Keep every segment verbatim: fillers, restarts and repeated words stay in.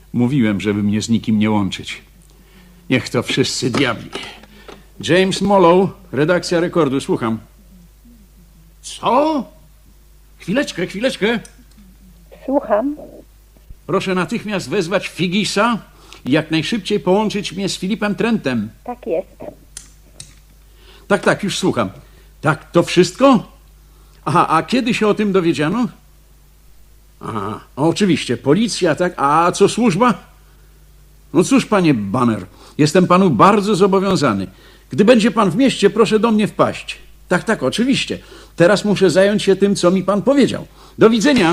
Mówiłem, żeby mnie z nikim nie łączyć. Niech to wszyscy diabli. James Mollow, redakcja Rekordu, słucham. Co? Chwileczkę, chwileczkę. Słucham. Proszę natychmiast wezwać Figisa i jak najszybciej połączyć mnie z Filipem Trentem. Tak jest. Tak, tak, już słucham. Tak, to wszystko? Aha, a kiedy się o tym dowiedziano? Aha, oczywiście, policja, tak? A co służba? No cóż, panie Banner, jestem panu bardzo zobowiązany. Gdy będzie pan w mieście, proszę do mnie wpaść. Tak, tak, oczywiście. Teraz muszę zająć się tym, co mi pan powiedział. Do widzenia.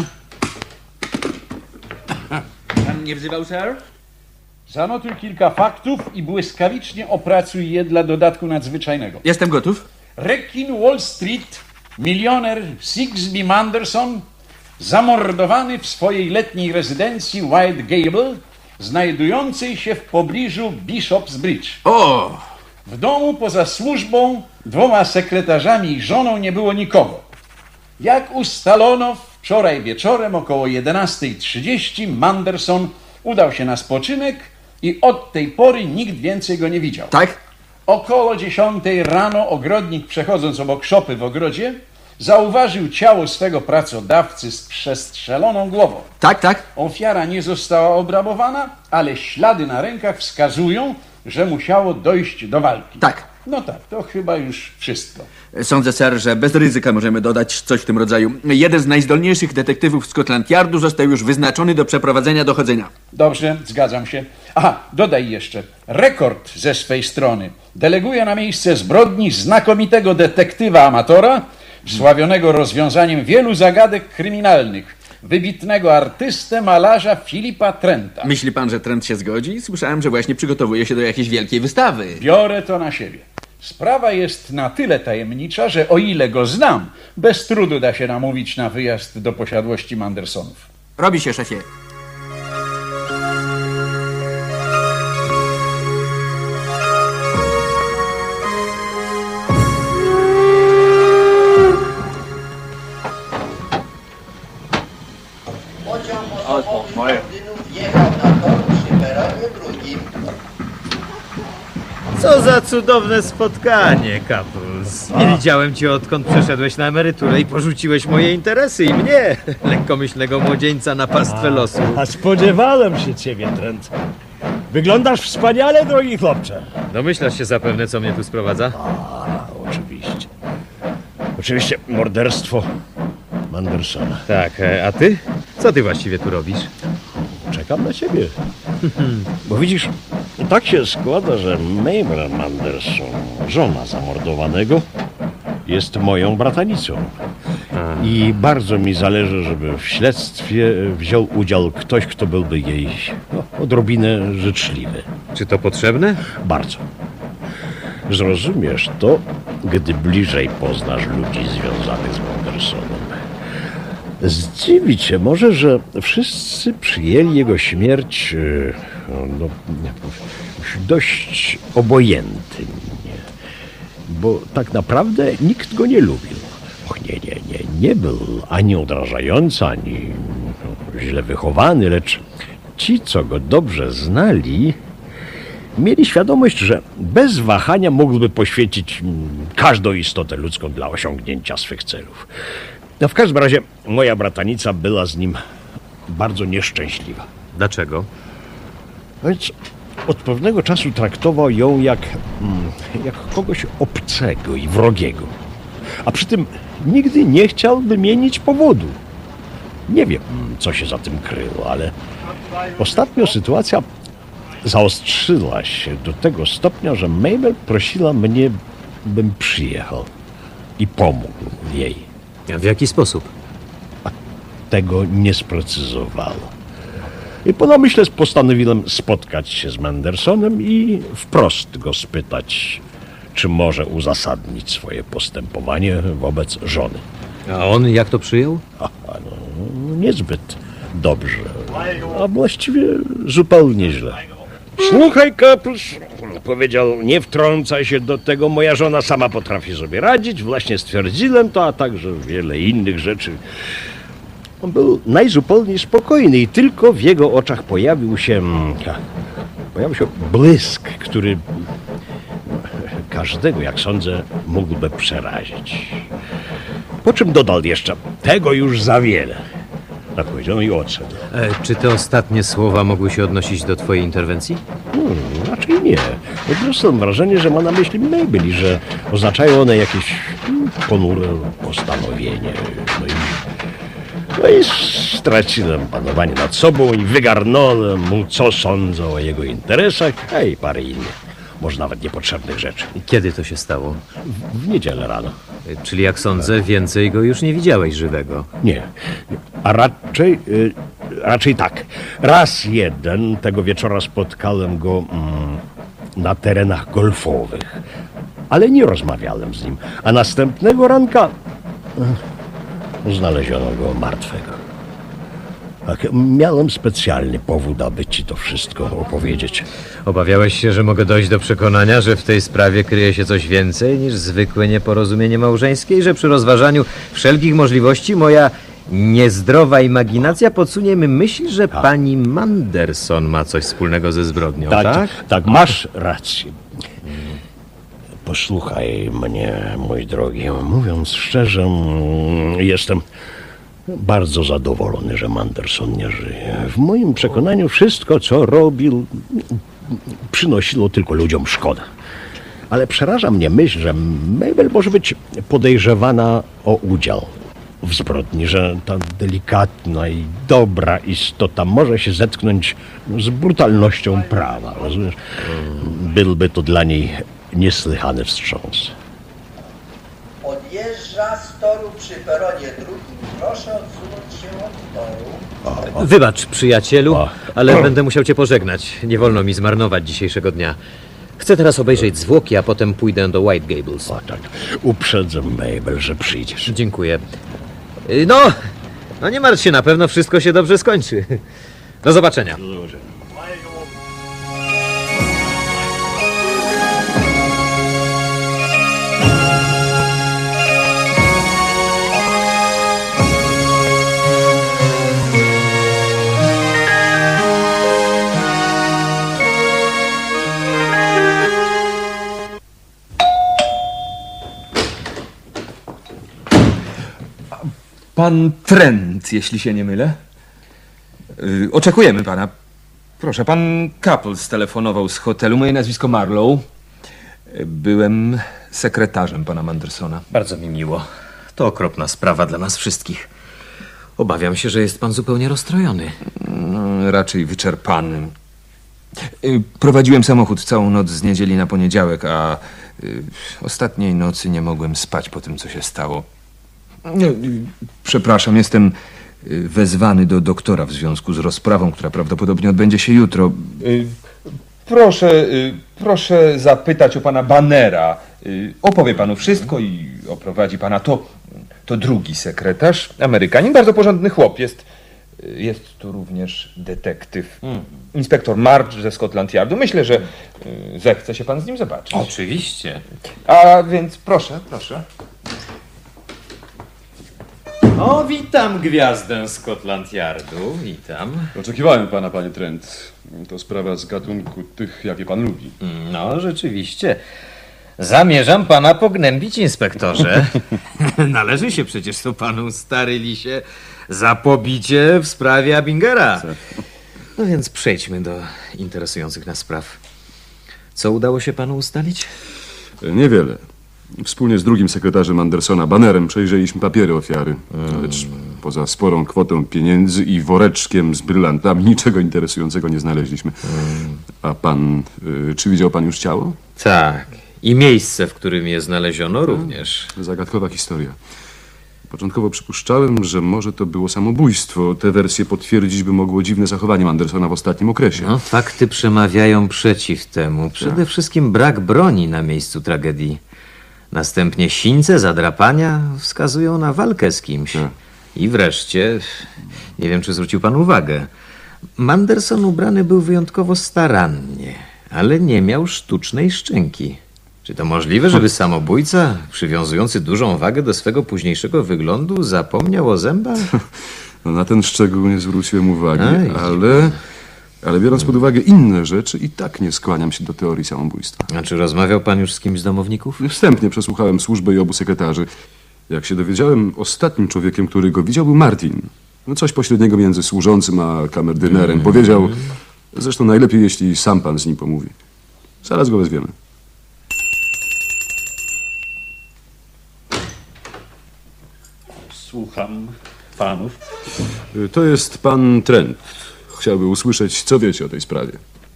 Pan nie wzywał, sir? Zanotuj kilka faktów i błyskawicznie opracuj je dla dodatku nadzwyczajnego. Jestem gotów. Rekin Wall Street, milioner Sigsbee Manderson, zamordowany w swojej letniej rezydencji White Gable, znajdującej się w pobliżu Bishop's Bridge. O! W domu poza służbą, dwoma sekretarzami i żoną nie było nikogo. Jak ustalono, wczoraj wieczorem około jedenastej trzydzieści Manderson udał się na spoczynek i od tej pory nikt więcej go nie widział. Tak? Około dziesiątej rano ogrodnik, przechodząc obok szopy w ogrodzie, zauważył ciało swego pracodawcy z przestrzeloną głową. Tak, tak. Ofiara nie została obrabowana, ale ślady na rękach wskazują, że musiało dojść do walki. Tak. No tak, to chyba już wszystko. Sądzę, sir, że bez ryzyka możemy dodać coś w tym rodzaju. Jeden z najzdolniejszych detektywów Scotland Yardu został już wyznaczony do przeprowadzenia dochodzenia. Dobrze, zgadzam się. Aha, dodaj jeszcze. Rekord ze swej strony deleguje na miejsce zbrodni znakomitego detektywa amatora, wsławionego rozwiązaniem wielu zagadek kryminalnych, wybitnego artystę, malarza Filipa Trenta. Myśli pan, że Trent się zgodzi? Słyszałem, że właśnie przygotowuje się do jakiejś wielkiej wystawy. Biorę to na siebie. Sprawa jest na tyle tajemnicza, że o ile go znam, bez trudu da się namówić na wyjazd do posiadłości Mandersonów. Robi się, szefie. Co za cudowne spotkanie, Kapuls. Nie widziałem cię, odkąd przeszedłeś na emeryturę i porzuciłeś moje interesy i mnie, lekkomyślnego młodzieńca, na pastwę losu. A spodziewałem się ciebie, Trent. Wyglądasz wspaniale, drogi chłopcze. Domyślasz się zapewne, co mnie tu sprowadza? A, oczywiście. Oczywiście morderstwo Mandersona. Tak, a ty? Co ty właściwie tu robisz? Czekam na ciebie. Bo widzisz, tak się składa, że Mabel Manderson, żona zamordowanego, jest moją bratanicą. I bardzo mi zależy, żeby w śledztwie wziął udział ktoś, kto byłby jej no, odrobinę życzliwy. Czy to potrzebne? Bardzo. Zrozumiesz to, gdy bliżej poznasz ludzi związanych z Mandersonem. Zdziwi cię może, że wszyscy przyjęli jego śmierć no, dość obojętnie, bo tak naprawdę nikt go nie lubił. Och, nie, nie, nie, nie był ani odrażający, ani no, źle wychowany, lecz ci, co go dobrze znali, mieli świadomość, że bez wahania mógłby poświęcić każdą istotę ludzką dla osiągnięcia swych celów. No w każdym razie moja bratanica była z nim bardzo nieszczęśliwa. Dlaczego? Więc od pewnego czasu traktował ją jak, jak kogoś obcego i wrogiego. A przy tym nigdy nie chciał wymienić powodu. Nie wiem, co się za tym kryło, ale ostatnio sytuacja zaostrzyła się do tego stopnia, że Mabel prosiła mnie, bym przyjechał i pomógł jej. A w jaki sposób? A tego nie sprecyzowało. I po namyśle postanowiłem spotkać się z Mandersonem i wprost go spytać, czy może uzasadnić swoje postępowanie wobec żony. A on jak to przyjął? Aha, no, niezbyt dobrze, a właściwie zupełnie źle. Słuchaj, Kapuls, powiedział, nie wtrącaj się do tego, moja żona sama potrafi sobie radzić, właśnie stwierdziłem to, a także wiele innych rzeczy. On był najzupełniej spokojny i tylko w jego oczach pojawił się... Pojawił się błysk, który każdego, jak sądzę, mógłby przerazić. Po czym dodał jeszcze, tego już za wiele. Tak powiedział i odszedł. E, czy te ostatnie słowa mogły się odnosić do twojej interwencji? Hmm, raczej nie. Po prostu mam wrażenie, że ma na myśli Mabel i że oznaczają one jakieś hmm, ponure postanowienie. No i, no i straciłem panowanie nad sobą i wygarnąłem mu, co sądzą o jego interesach, a i parę innych, może nawet niepotrzebnych rzeczy. Kiedy to się stało? W, w niedzielę rano. E, czyli jak sądzę, więcej go już nie widziałeś żywego. Nie, a raczej, y, raczej tak. Raz jeden tego wieczora spotkałem go mm, na terenach golfowych, ale nie rozmawiałem z nim. A następnego ranka y, znaleziono go martwego. Tak, miałem specjalny powód, aby ci to wszystko opowiedzieć. Obawiałeś się, że mogę dojść do przekonania, że w tej sprawie kryje się coś więcej niż zwykłe nieporozumienie małżeńskie i że przy rozważaniu wszelkich możliwości moja niezdrowa imaginacja podsunie mi myśl, że pani Manderson ma coś wspólnego ze zbrodnią, tak? Tak, tak, masz rację. Posłuchaj mnie, mój drogi. Mówiąc szczerze, mm, jestem bardzo zadowolony, że Manderson nie żyje. W moim przekonaniu wszystko, co robił, przynosiło tylko ludziom szkodę. Ale przeraża mnie myśl, że Mabel może być podejrzewana o udział w zbrodni, że ta delikatna i dobra istota może się zetknąć z brutalnością prawa. Rozumiesz? Byłby to dla niej niesłychany wstrząs. Odjeżdża z toru przy peronie drugim. Proszę odsunąć się od toru. Wybacz, przyjacielu, O. ale będę musiał cię pożegnać. Nie wolno mi zmarnować dzisiejszego dnia. Chcę teraz obejrzeć zwłoki, a potem pójdę do White Gables. O tak, uprzedzę Mabel, że przyjdziesz. Dziękuję. Y, No, no nie martw się, na pewno wszystko się dobrze skończy. Do zobaczenia. Pan Trent, jeśli się nie mylę. Yy, oczekujemy pana. Proszę, pan Couples telefonował z hotelu. Moje nazwisko Marlowe. Yy, Byłem sekretarzem pana Mandersona. Bardzo mi miło. To okropna sprawa dla nas wszystkich. Obawiam się, że jest pan zupełnie rozstrojony. No, raczej wyczerpany. Yy, Prowadziłem samochód całą noc z niedzieli na poniedziałek, a yy, ostatniej nocy nie mogłem spać po tym, co się stało. Nie, Przepraszam, jestem y, wezwany do doktora w związku z rozprawą, która prawdopodobnie odbędzie się jutro. Y, Proszę, y, proszę zapytać o pana Bannera. Y, Opowie panu wszystko i oprowadzi pana. To, to drugi sekretarz, Amerykanin, bardzo porządny chłop. Jest, y, jest tu również detektyw, inspektor March ze Scotland Yardu. Myślę, że y, zechce się pan z nim zobaczyć. Oczywiście. A więc proszę, proszę. O, witam gwiazdę Scotland Yardu. Witam. Oczekiwałem pana, panie Trent. To sprawa z gatunku tych, jakie pan lubi. No, rzeczywiście. Zamierzam pana pognębić, inspektorze. Należy się przecież to panu, stary lisie, za pobicie w sprawie Abingera. No więc przejdźmy do interesujących nas spraw. Co udało się panu ustalić? Niewiele. Wspólnie z drugim sekretarzem Andersona, Bannerem, przejrzeliśmy papiery ofiary. Lecz poza sporą kwotą pieniędzy i woreczkiem z brylantami niczego interesującego nie znaleźliśmy. A pan, y, czy widział pan już ciało? Tak. I miejsce, w którym je znaleziono, również. Zagadkowa historia. Początkowo przypuszczałem, że może to było samobójstwo. Te wersje potwierdzić by mogło dziwne zachowanie Andersona w ostatnim okresie. No, fakty przemawiają przeciw temu. Przede wszystkim brak broni na miejscu tragedii. Następnie sińce, zadrapania wskazują na walkę z kimś. Tak. I wreszcie, nie wiem, czy zwrócił pan uwagę, Manderson ubrany był wyjątkowo starannie, ale nie miał sztucznej szczęki. Czy to możliwe, żeby samobójca, przywiązujący dużą wagę do swego późniejszego wyglądu, zapomniał o zębach? No, na ten szczegół nie zwróciłem uwagi, Ej. ale, ale biorąc pod uwagę inne rzeczy, i tak nie skłaniam się do teorii samobójstwa. A czy rozmawiał pan już z kimś z domowników? Wstępnie przesłuchałem służbę i obu sekretarzy. Jak się dowiedziałem, ostatnim człowiekiem, który go widział, był Martin. No coś pośredniego między służącym a kamerdynerem. Powiedział, zresztą najlepiej, jeśli sam pan z nim pomówi. Zaraz go wezwiemy. Słucham panów. To jest pan Trent. Chciałby usłyszeć, co wiecie o tej sprawie.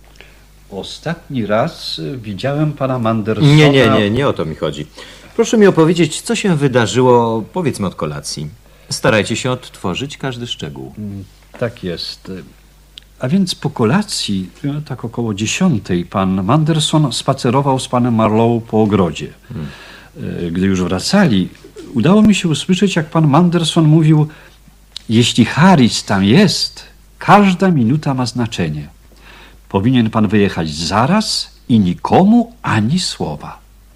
Ostatni raz widziałem pana Mandersona... Nie, nie, nie, nie o to mi chodzi. Proszę mi opowiedzieć, co się wydarzyło, powiedzmy od kolacji. Starajcie się odtworzyć każdy szczegół. Tak jest. A więc po kolacji, no, tak około dziesiątej, pan Manderson spacerował z panem Marlowe po ogrodzie. Hmm. Gdy już wracali, udało mi się usłyszeć, jak pan Manderson mówił: jeśli Harris tam jest, każda minuta ma znaczenie. Powinien pan wyjechać zaraz i nikomu ani słowa.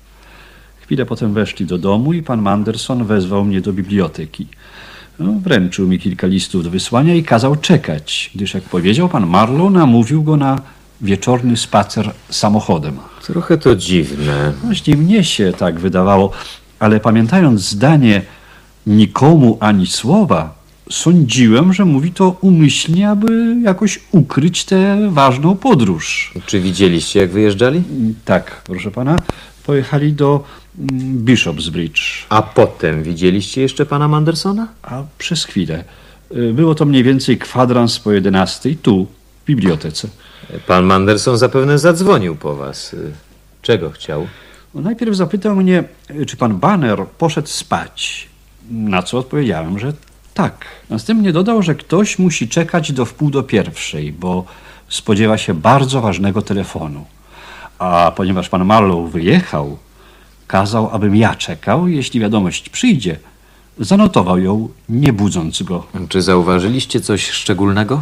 Chwilę potem weszli do domu i pan Manderson wezwał mnie do biblioteki. No, wręczył mi kilka listów do wysłania i kazał czekać, gdyż, jak powiedział, pan Marlowe namówił go na wieczorny spacer samochodem. Trochę to dziwne. Właśnie mnie się tak wydawało, ale pamiętając zdanie nikomu ani słowa, sądziłem, że mówi to umyślnie, aby jakoś ukryć tę ważną podróż. Czy widzieliście, jak wyjeżdżali? Tak, proszę pana, pojechali do mm, Bishopsbridge. A potem widzieliście jeszcze pana Mandersona? A przez chwilę. Y, Było to mniej więcej kwadrans po jedenastej, tu, w bibliotece. Pan Manderson zapewne zadzwonił po was. Czego chciał? No, najpierw zapytał mnie, y, czy pan Banner poszedł spać, na co odpowiedziałem, że tak. Następnie dodał, że ktoś musi czekać do wpół do pierwszej, bo spodziewa się bardzo ważnego telefonu. A ponieważ pan Marlowe wyjechał, kazał, abym ja czekał. Jeśli wiadomość przyjdzie, zanotował ją, nie budząc go. Czy zauważyliście coś szczególnego?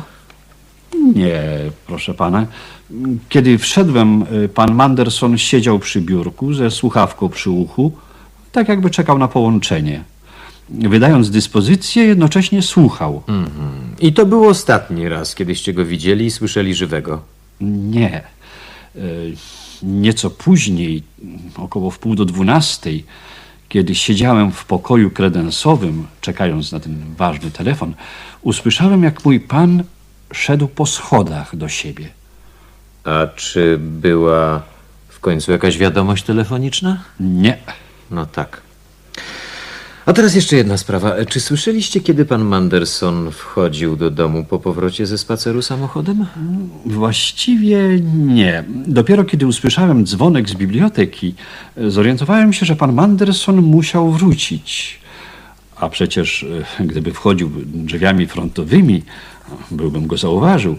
Nie, proszę pana. Kiedy wszedłem, pan Manderson siedział przy biurku ze słuchawką przy uchu, tak jakby czekał na połączenie. Wydając dyspozycję, jednocześnie słuchał. Mhm. I to był ostatni raz, kiedyście go widzieli i słyszeli żywego? Nie. Y, Nieco później, około wpół do dwunastej, kiedy siedziałem w pokoju kredensowym, czekając na ten ważny telefon, usłyszałem, jak mój pan szedł po schodach do siebie. A czy była w końcu jakaś wiadomość telefoniczna? Nie. No tak. A teraz jeszcze jedna sprawa. Czy słyszeliście, kiedy pan Manderson wchodził do domu po powrocie ze spaceru samochodem? Właściwie nie. Dopiero kiedy usłyszałem dzwonek z biblioteki, zorientowałem się, że pan Manderson musiał wrócić. A przecież e, gdyby wchodził drzwiami frontowymi, byłbym go zauważył.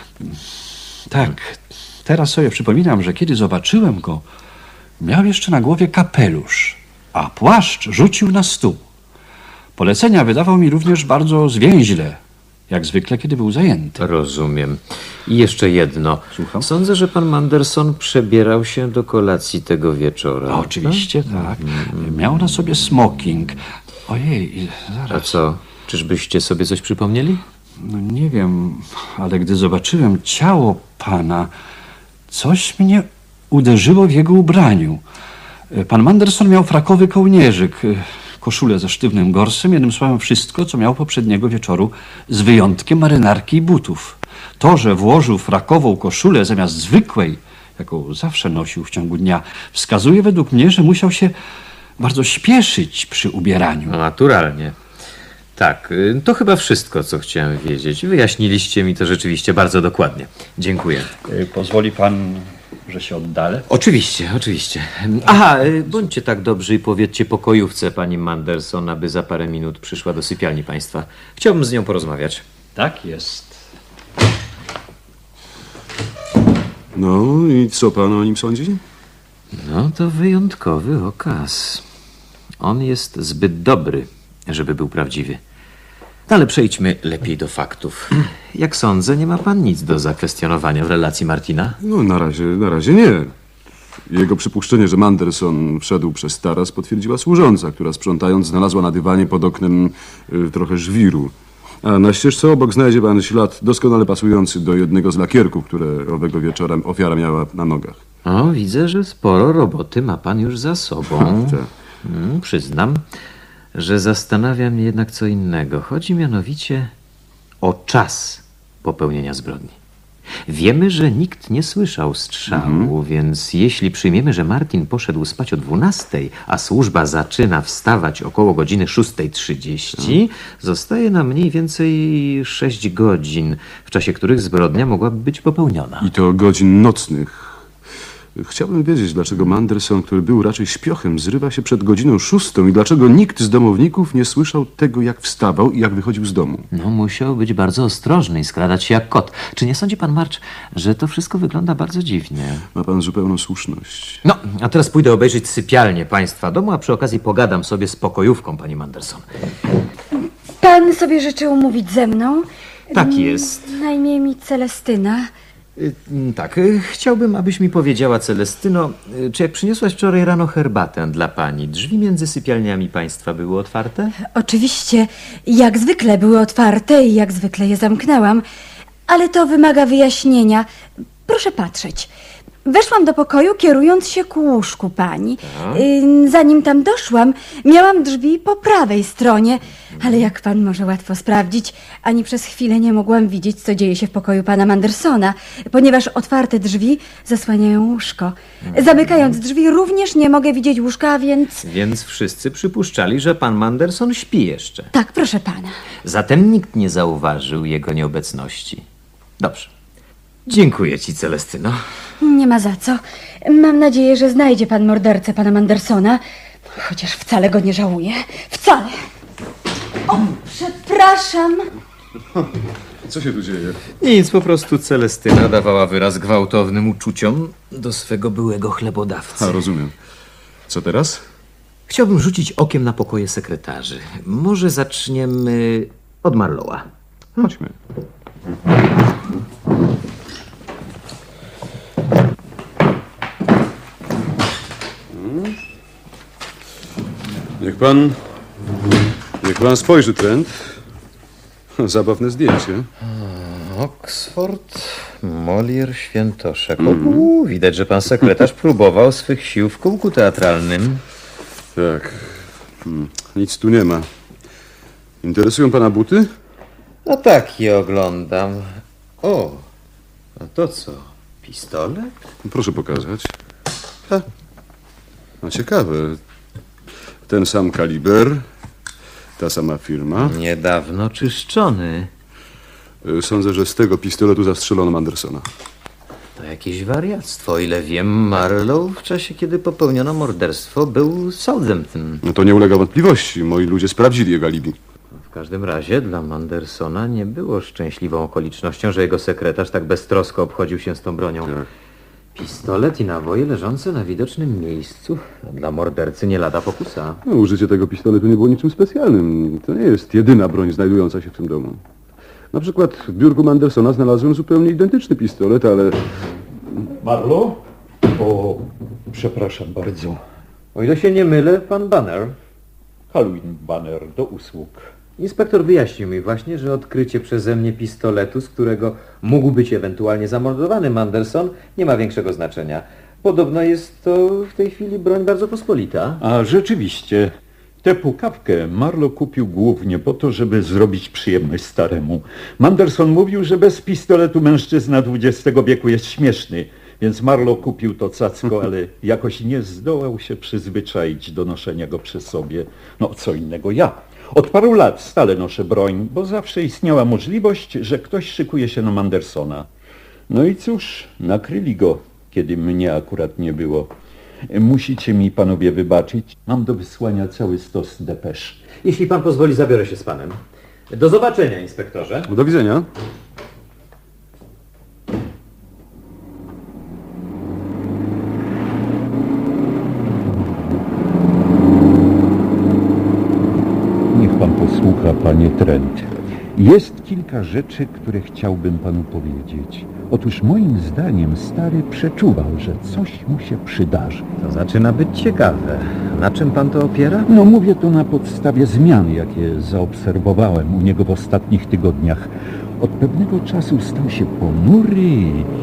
Tak, teraz sobie przypominam, że kiedy zobaczyłem go, miał jeszcze na głowie kapelusz, a płaszcz rzucił na stół. Polecenia wydawał mi również bardzo zwięźle, jak zwykle, kiedy był zajęty. Rozumiem. I jeszcze jedno. Słucham? Sądzę, że pan Manderson przebierał się do kolacji tego wieczora. A, oczywiście, tak. Miał na sobie smoking. Ojej, A zaraz. co? Czyżbyście sobie coś przypomnieli? No nie wiem, ale gdy zobaczyłem ciało pana, coś mnie uderzyło w jego ubraniu. Pan Manderson miał frakowy kołnierzyk, koszulę ze sztywnym gorsem, jednym słowem wszystko, co miał poprzedniego wieczoru, z wyjątkiem marynarki i butów. To, że włożył frakową koszulę zamiast zwykłej, jaką zawsze nosił w ciągu dnia, wskazuje według mnie, że musiał się bardzo śpieszyć przy ubieraniu. No, naturalnie. Tak, y, to chyba wszystko, co chciałem wiedzieć. Wyjaśniliście mi to rzeczywiście bardzo dokładnie. Dziękuję. Pozwoli pan, że się oddalę? Oczywiście, oczywiście. Aha, y, bądźcie tak dobrzy i powiedzcie pokojówce pani Manderson, aby za parę minut przyszła do sypialni państwa. Chciałbym z nią porozmawiać. Tak jest. No i co pan o nim sądzi? No to wyjątkowy okaz. On jest zbyt dobry, żeby był prawdziwy. No, ale przejdźmy lepiej do faktów. Jak sądzę, nie ma pan nic do zakwestionowania w relacji Martina? No na razie, na razie nie. Jego przypuszczenie, że Manderson wszedł przez taras, potwierdziła służąca, która sprzątając znalazła na dywanie pod oknem y, trochę żwiru. A na ścieżce obok znajdzie pan ślad doskonale pasujący do jednego z lakierków, które owego wieczora ofiara miała na nogach. O, widzę, że sporo roboty ma pan już za sobą. Tak. Mm, przyznam, że zastanawia mnie jednak co innego. Chodzi mianowicie o czas popełnienia zbrodni. Wiemy, że nikt nie słyszał strzału, więc jeśli przyjmiemy, że Martin poszedł spać o dwunastej, a służba zaczyna wstawać około godziny szóstej trzydzieści, zostaje nam mniej więcej sześć godzin, w czasie których zbrodnia mogłaby być popełniona. I to godzin nocnych. Chciałbym wiedzieć, dlaczego Manderson, który był raczej śpiochem, zrywa się przed godziną szóstą i dlaczego nikt z domowników nie słyszał tego, jak wstawał i jak wychodził z domu. No, musiał być bardzo ostrożny i skradać się jak kot. Czy nie sądzi pan, Marcz, że to wszystko wygląda bardzo dziwnie? Ma pan zupełną słuszność. No, a teraz pójdę obejrzeć sypialnię państwa domu, a przy okazji pogadam sobie z pokojówką pani Manderson. Pan sobie życzy umówić ze mną? Tak jest. Na imię mi Celestyna. Y, Tak, y, chciałbym, abyś mi powiedziała, Celestyno, y, czy jak przyniosłaś wczoraj rano herbatę dla pani, drzwi między sypialniami państwa były otwarte? Oczywiście, jak zwykle były otwarte i jak zwykle je zamknęłam, ale to wymaga wyjaśnienia. Proszę patrzeć. Weszłam do pokoju, kierując się ku łóżku pani. Y, Zanim tam doszłam, miałam drzwi po prawej stronie, ale jak pan może łatwo sprawdzić, ani przez chwilę nie mogłam widzieć, co dzieje się w pokoju pana Mandersona, ponieważ otwarte drzwi zasłaniają łóżko. Zamykając drzwi, również nie mogę widzieć łóżka, więc... Więc wszyscy przypuszczali, że pan Manderson śpi jeszcze. Tak, proszę pana. Zatem nikt nie zauważył jego nieobecności. Dobrze. Dziękuję ci, Celestyno. Nie ma za co. Mam nadzieję, że znajdzie pan mordercę pana Mandersona, chociaż wcale go nie żałuję. Wcale. O, przepraszam. Co się tu dzieje? Nic, po prostu Celestyna dawała wyraz gwałtownym uczuciom do swego byłego chlebodawcy. A, rozumiem. Co teraz? Chciałbym rzucić okiem na pokoje sekretarzy. Może zaczniemy od Marlowa. Chodźmy. Niech pan... Niech pan spojrzy, Trent. Zabawne zdjęcie. Oxford, Molière, Świętoszek. Mm. Widać, że pan sekretarz próbował swych sił w kółku teatralnym. Tak. Hmm. Nic tu nie ma. Interesują pana buty? No tak, je oglądam. O, a to co? Pistolet? Proszę pokazać. Ha. No ciekawe. Ten sam kaliber, ta sama firma. Niedawno czyszczony. Sądzę, że z tego pistoletu zastrzelono Mandersona. To jakieś wariactwo. O ile wiem, Marlow w czasie, kiedy popełniono morderstwo, był Southampton. No to nie ulega wątpliwości. Moi ludzie sprawdzili jego alibi. W każdym razie dla Mandersona nie było szczęśliwą okolicznością, że jego sekretarz tak beztrosko obchodził się z tą bronią. Tak. Pistolet i naboje leżące na widocznym miejscu. Dla mordercy nie lada pokusa. No, użycie tego pistoletu nie było niczym specjalnym. To nie jest jedyna broń znajdująca się w tym domu. Na przykład w biurku Mandersona znalazłem zupełnie identyczny pistolet, ale... Marlow? O, przepraszam bardzo. O ile się nie mylę, pan Banner. Halloween Banner, do usług. Inspektor wyjaśnił mi właśnie, że odkrycie przeze mnie pistoletu, z którego mógł być ewentualnie zamordowany Manderson, nie ma większego znaczenia. Podobno jest to w tej chwili broń bardzo pospolita. A rzeczywiście, tę pukawkę Marlow kupił głównie po to, żeby zrobić przyjemność staremu. Manderson mówił, że bez pistoletu mężczyzna dwudziestego wieku jest śmieszny, więc Marlow kupił to cacko, ale jakoś nie zdołał się przyzwyczaić do noszenia go przy sobie. No, co innego ja. Od paru lat stale noszę broń, bo zawsze istniała możliwość, że ktoś szykuje się na Mandersona. No i cóż, nakryli go, kiedy mnie akurat nie było. Musicie mi, panowie, wybaczyć. Mam do wysłania cały stos depesz. Jeśli pan pozwoli, zabiorę się z panem. Do zobaczenia, inspektorze. Do widzenia. Niech pan posłucha, panie Trent. Jest kilka rzeczy, które chciałbym panu powiedzieć. Otóż moim zdaniem stary przeczuwał, że coś mu się przydarzy. To zaczyna być ciekawe. Na czym pan to opiera? No mówię to na podstawie zmian, jakie zaobserwowałem u niego w ostatnich tygodniach. Od pewnego czasu stał się ponury,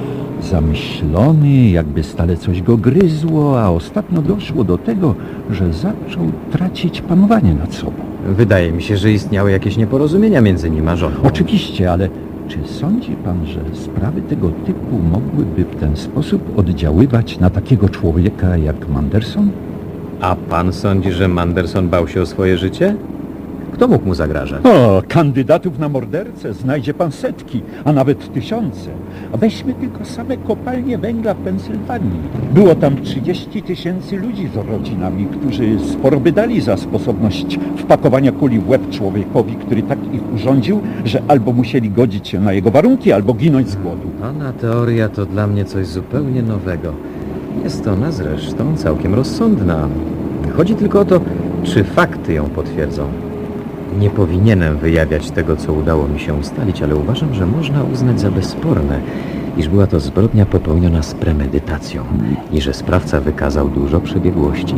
zamyślony, jakby stale coś go gryzło, a ostatnio doszło do tego, że zaczął tracić panowanie nad sobą. Wydaje mi się, że istniały jakieś nieporozumienia między nim a żoną. Oczywiście, ale czy sądzi pan, że sprawy tego typu mogłyby w ten sposób oddziaływać na takiego człowieka jak Manderson? A pan sądzi, że Manderson bał się o swoje życie? Kto mógł mu zagrażać? O, kandydatów na mordercę znajdzie pan setki, a nawet tysiące. A weźmy tylko same kopalnie węgla w Pensylwanii. Było tam trzydzieści tysięcy ludzi z rodzinami, którzy sporo by dali za sposobność wpakowania kuli w łeb człowiekowi, który tak ich urządził, że albo musieli godzić się na jego warunki, albo ginąć z głodu. Pana teoria to dla mnie coś zupełnie nowego. Jest ona zresztą całkiem rozsądna. Chodzi tylko o to, czy fakty ją potwierdzą. Nie powinienem wyjawiać tego, co udało mi się ustalić, ale uważam, że można uznać za bezsporne, iż była to zbrodnia popełniona z premedytacją i że sprawca wykazał dużo przebiegłości.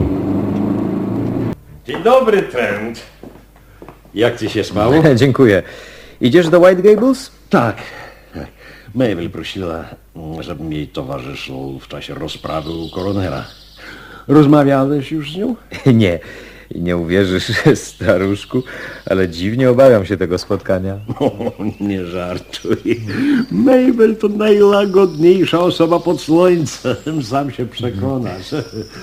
Dzień dobry, Trent. Jak ci się spało? Dziękuję. Idziesz do White Gables? Tak. Mabel prosiła, żebym jej towarzyszył w czasie rozprawy u koronera. Rozmawiałeś już z nią? Nie. I nie uwierzysz, staruszku, ale dziwnie obawiam się tego spotkania. O, nie żartuj. Mabel to najłagodniejsza osoba pod słońcem. Sam się przekonasz.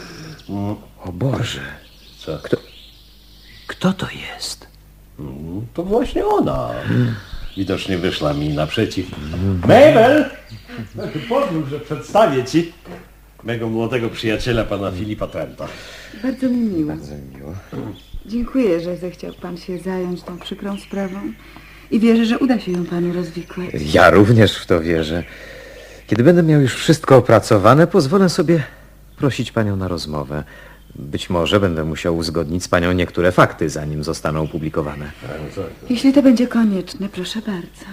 O Boże. Co? Kto, kto to jest? To właśnie ona. Widocznie wyszła mi naprzeciw. Mabel! Pozwól, że przedstawię ci mego młodego przyjaciela, pana Filipa Trenta. Bardzo mi miło. Bardzo mi miło. Dziękuję, że zechciał pan się zająć tą przykrą sprawą i wierzę, że uda się ją panu rozwikłać. Ja również w to wierzę. Kiedy będę miał już wszystko opracowane, pozwolę sobie prosić panią na rozmowę. Być może będę musiał uzgodnić z panią niektóre fakty, zanim zostaną opublikowane. Jeśli to będzie konieczne, proszę bardzo.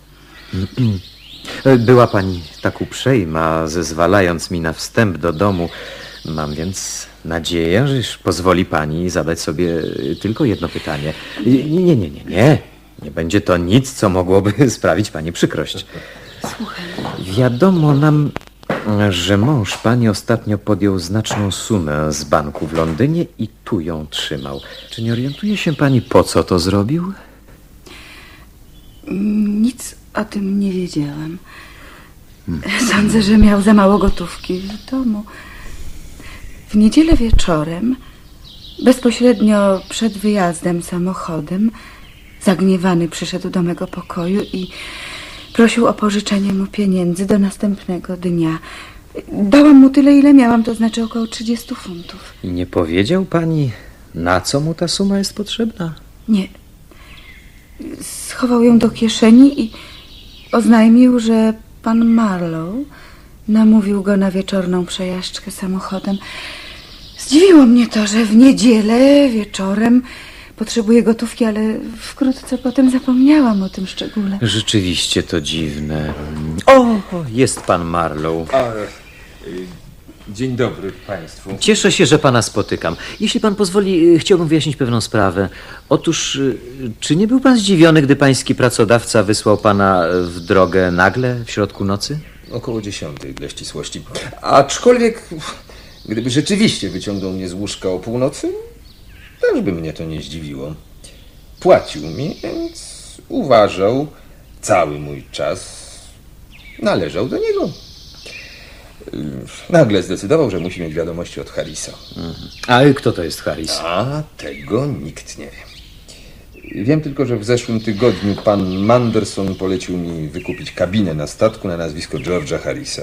Była pani tak uprzejma, zezwalając mi na wstęp do domu. Mam więc nadzieję, że pozwoli pani zadać sobie tylko jedno pytanie. Nie, nie, nie, nie, nie. Nie będzie to nic, co mogłoby sprawić pani przykrość. Słuchaj. Wiadomo nam, że mąż pani ostatnio podjął znaczną sumę z banku w Londynie i tu ją trzymał. Czy nie orientuje się pani, po co to zrobił? Nic o tym nie wiedziałam. Sądzę, że miał za mało gotówki w domu. W niedzielę wieczorem, bezpośrednio przed wyjazdem samochodem, zagniewany przyszedł do mego pokoju i prosił o pożyczenie mu pieniędzy do następnego dnia. Dałam mu tyle, ile miałam, to znaczy około trzydzieści funtów. I nie powiedział pani, na co mu ta suma jest potrzebna? Nie. Schował ją do kieszeni i oznajmił, że pan Marlow namówił go na wieczorną przejażdżkę samochodem. Zdziwiło mnie to, że w niedzielę wieczorem potrzebuje gotówki, ale wkrótce potem zapomniałam o tym szczególe. Rzeczywiście to dziwne. O, jest pan Marlow. A, dzień dobry państwu. Cieszę się, że pana spotykam. Jeśli pan pozwoli, chciałbym wyjaśnić pewną sprawę. Otóż, czy nie był pan zdziwiony, gdy pański pracodawca wysłał pana w drogę nagle, w środku nocy? Około dziesiątej dla ścisłości. Aczkolwiek, gdyby rzeczywiście wyciągnął mnie z łóżka o północy, też by mnie to nie zdziwiło. Płacił mi, więc uważał, cały mój czas należał do niego. Nagle zdecydował, że musi mieć wiadomości od Harrisa. Mhm. A kto to jest Harris? A tego nikt nie wie. Wiem tylko, że w zeszłym tygodniu pan Manderson polecił mi wykupić kabinę na statku na nazwisko George'a Harrisa.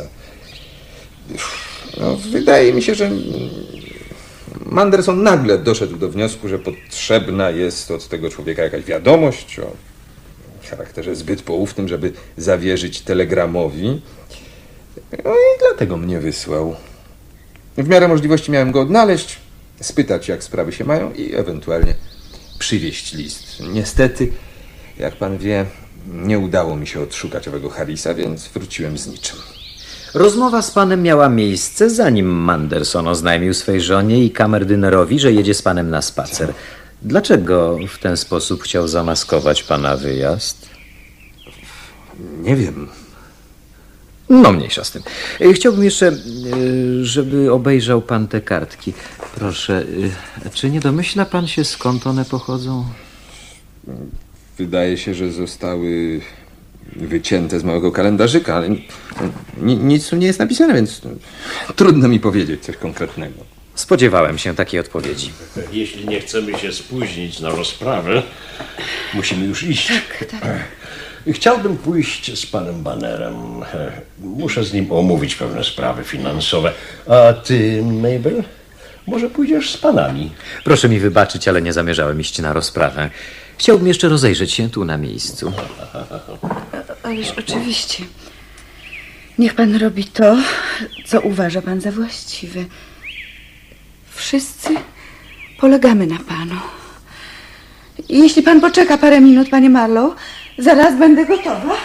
No, wydaje mi się, że Manderson nagle doszedł do wniosku, że potrzebna jest od tego człowieka jakaś wiadomość o charakterze zbyt poufnym, żeby zawierzyć telegramowi. No i dlatego mnie wysłał. W miarę możliwości miałem go odnaleźć, spytać, jak sprawy się mają i ewentualnie przywieźć list. Niestety Jak pan wie, nie udało mi się odszukać owego Harrisa, więc wróciłem z niczym. Rozmowa z panem miała miejsce, zanim Manderson oznajmił swej żonie i kamerdynerowi, że jedzie z panem na spacer. Dlaczego w ten sposób chciał zamaskować pana wyjazd? Nie wiem. No mniejsza z tym. Chciałbym jeszcze, żeby obejrzał pan te kartki. Proszę, czy nie domyśla pan się, skąd one pochodzą? Wydaje się, że zostały wycięte z małego kalendarzyka, ale ni nic tu nie jest napisane, więc trudno mi powiedzieć coś konkretnego. Spodziewałem się takiej odpowiedzi. Jeśli nie chcemy się spóźnić na rozprawę, musimy już iść. Tak, tak. Chciałbym pójść z panem Bannerem. Muszę z nim omówić pewne sprawy finansowe. A ty, Mabel, może pójdziesz z panami? Proszę mi wybaczyć, ale nie zamierzałem iść na rozprawę. Chciałbym jeszcze rozejrzeć się tu na miejscu. Ależ oczywiście. Niech pan robi to, co uważa pan za właściwe. Wszyscy polegamy na panu. Jeśli pan poczeka parę minut, panie Marlowe, zaraz będę gotowa.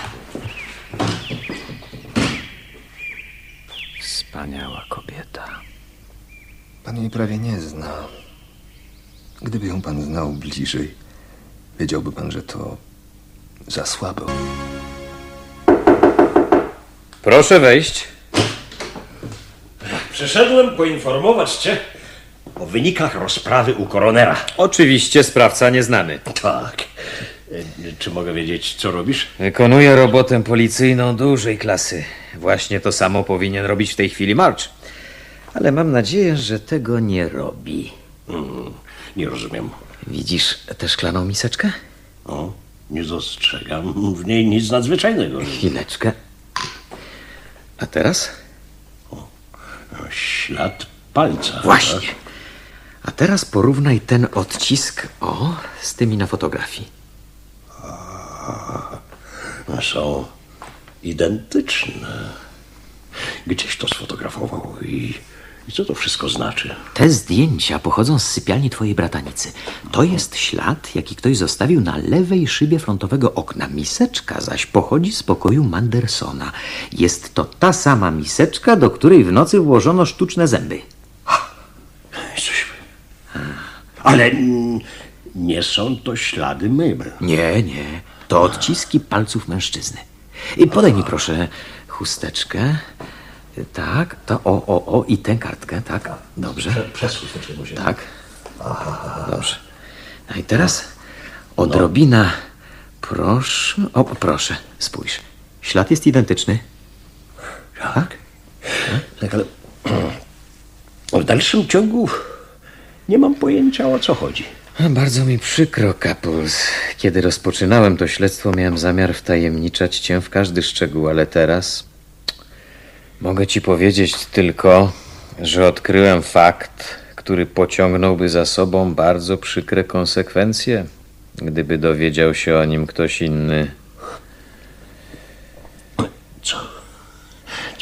Wspaniała kobieta. Pan jej prawie nie zna. Gdyby ją pan znał bliżej, wiedziałby pan, że to za słabo. Proszę wejść. Przyszedłem poinformować cię o wynikach rozprawy u koronera. Oczywiście sprawca nieznany. Tak. Czy mogę wiedzieć, co robisz? Wykonuję robotę policyjną dużej klasy. Właśnie to samo powinien robić w tej chwili March. Ale mam nadzieję, że tego nie robi. Hmm, nie rozumiem. Widzisz tę szklaną miseczkę? O, nie dostrzegam w niej nic nadzwyczajnego. Chwileczkę. A teraz? O, ślad palca. Właśnie. A teraz porównaj ten odcisk, o, z tymi na fotografii. A, są identyczne. Gdzieś to sfotografował i, i co to wszystko znaczy? Te zdjęcia pochodzą z sypialni twojej bratanicy. To jest ślad, jaki ktoś zostawił na lewej szybie frontowego okna. Miseczka zaś pochodzi z pokoju Mandersona. Jest to ta sama miseczka, do której w nocy włożono sztuczne zęby. Coś... Ale mm, nie są to ślady Mabel. Nie, nie. To odciski palców mężczyzny. I podaj mi proszę chusteczkę. Tak, to o, o, o i tę kartkę, tak, dobrze. Przez chusteczkę muszę. Tak, dobrze. No i teraz odrobina, proszę, o proszę, spójrz. Ślad jest identyczny. Tak? Tak, ale w dalszym ciągu nie mam pojęcia, o co chodzi. Bardzo mi przykro, Kapuls. Kiedy rozpoczynałem to śledztwo, miałem zamiar wtajemniczać cię w każdy szczegół, ale teraz mogę ci powiedzieć tylko, że odkryłem fakt, który pociągnąłby za sobą bardzo przykre konsekwencje, gdyby dowiedział się o nim ktoś inny. Co? Co,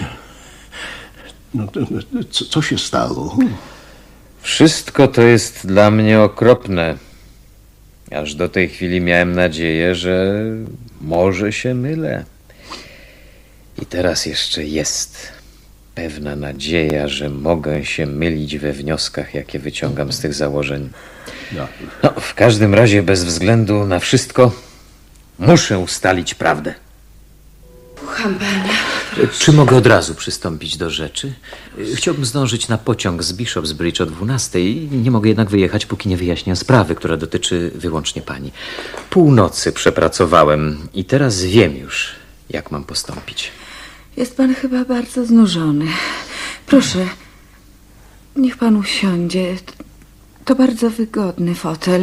no, to, co, co się stało? Wszystko to jest dla mnie okropne. Aż do tej chwili miałem nadzieję, że może się mylę. I teraz jeszcze jest pewna nadzieja, że mogę się mylić we wnioskach, jakie wyciągam z tych założeń. No, w każdym razie, bez względu na wszystko, muszę ustalić prawdę. Słucham pana. Czy mogę od razu przystąpić do rzeczy? Chciałbym zdążyć na pociąg z Bishopsbridge o dwunastej. Nie mogę jednak wyjechać, póki nie wyjaśnię sprawy, która dotyczy wyłącznie pani. Północy przepracowałem i teraz wiem już, jak mam postąpić. Jest pan chyba bardzo znużony. Proszę, niech pan usiądzie. To bardzo wygodny fotel.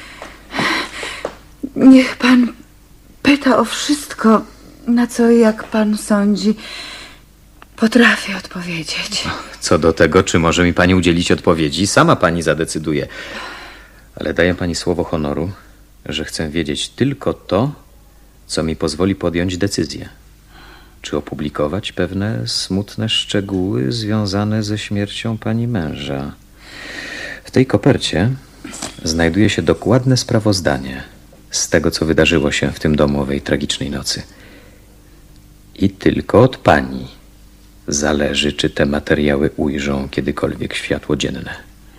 Niech pan pyta o wszystko, na co, jak pan sądzi, potrafię odpowiedzieć. Co do tego, czy może mi pani udzielić odpowiedzi, sama pani zadecyduje. Ale daję pani słowo honoru, że chcę wiedzieć tylko to, co mi pozwoli podjąć decyzję. Czy opublikować pewne smutne szczegóły związane ze śmiercią pani męża. W tej kopercie znajduje się dokładne sprawozdanie. z tego, co wydarzyło się w tym domu owej tragicznej nocy. I tylko od pani zależy, czy te materiały ujrzą kiedykolwiek światło dzienne.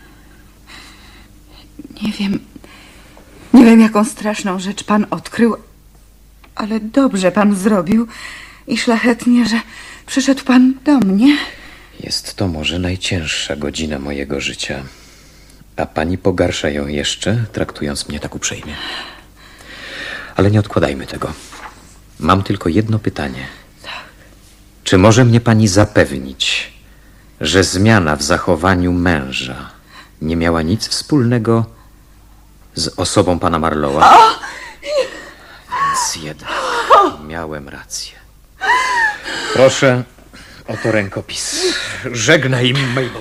Nie wiem, nie wiem, jaką straszną rzecz pan odkrył, ale dobrze pan zrobił i szlachetnie, że przyszedł pan do mnie. Jest to może najcięższa godzina mojego życia, a pani pogarsza ją jeszcze, traktując mnie tak uprzejmie. Ale nie odkładajmy tego. Mam tylko jedno pytanie. Tak. Czy może mnie pani zapewnić, że zmiana w zachowaniu męża nie miała nic wspólnego z osobą pana Marlowa? O! Więc jednak miałem rację. Proszę, oto rękopis. Żegnaj, Mabel.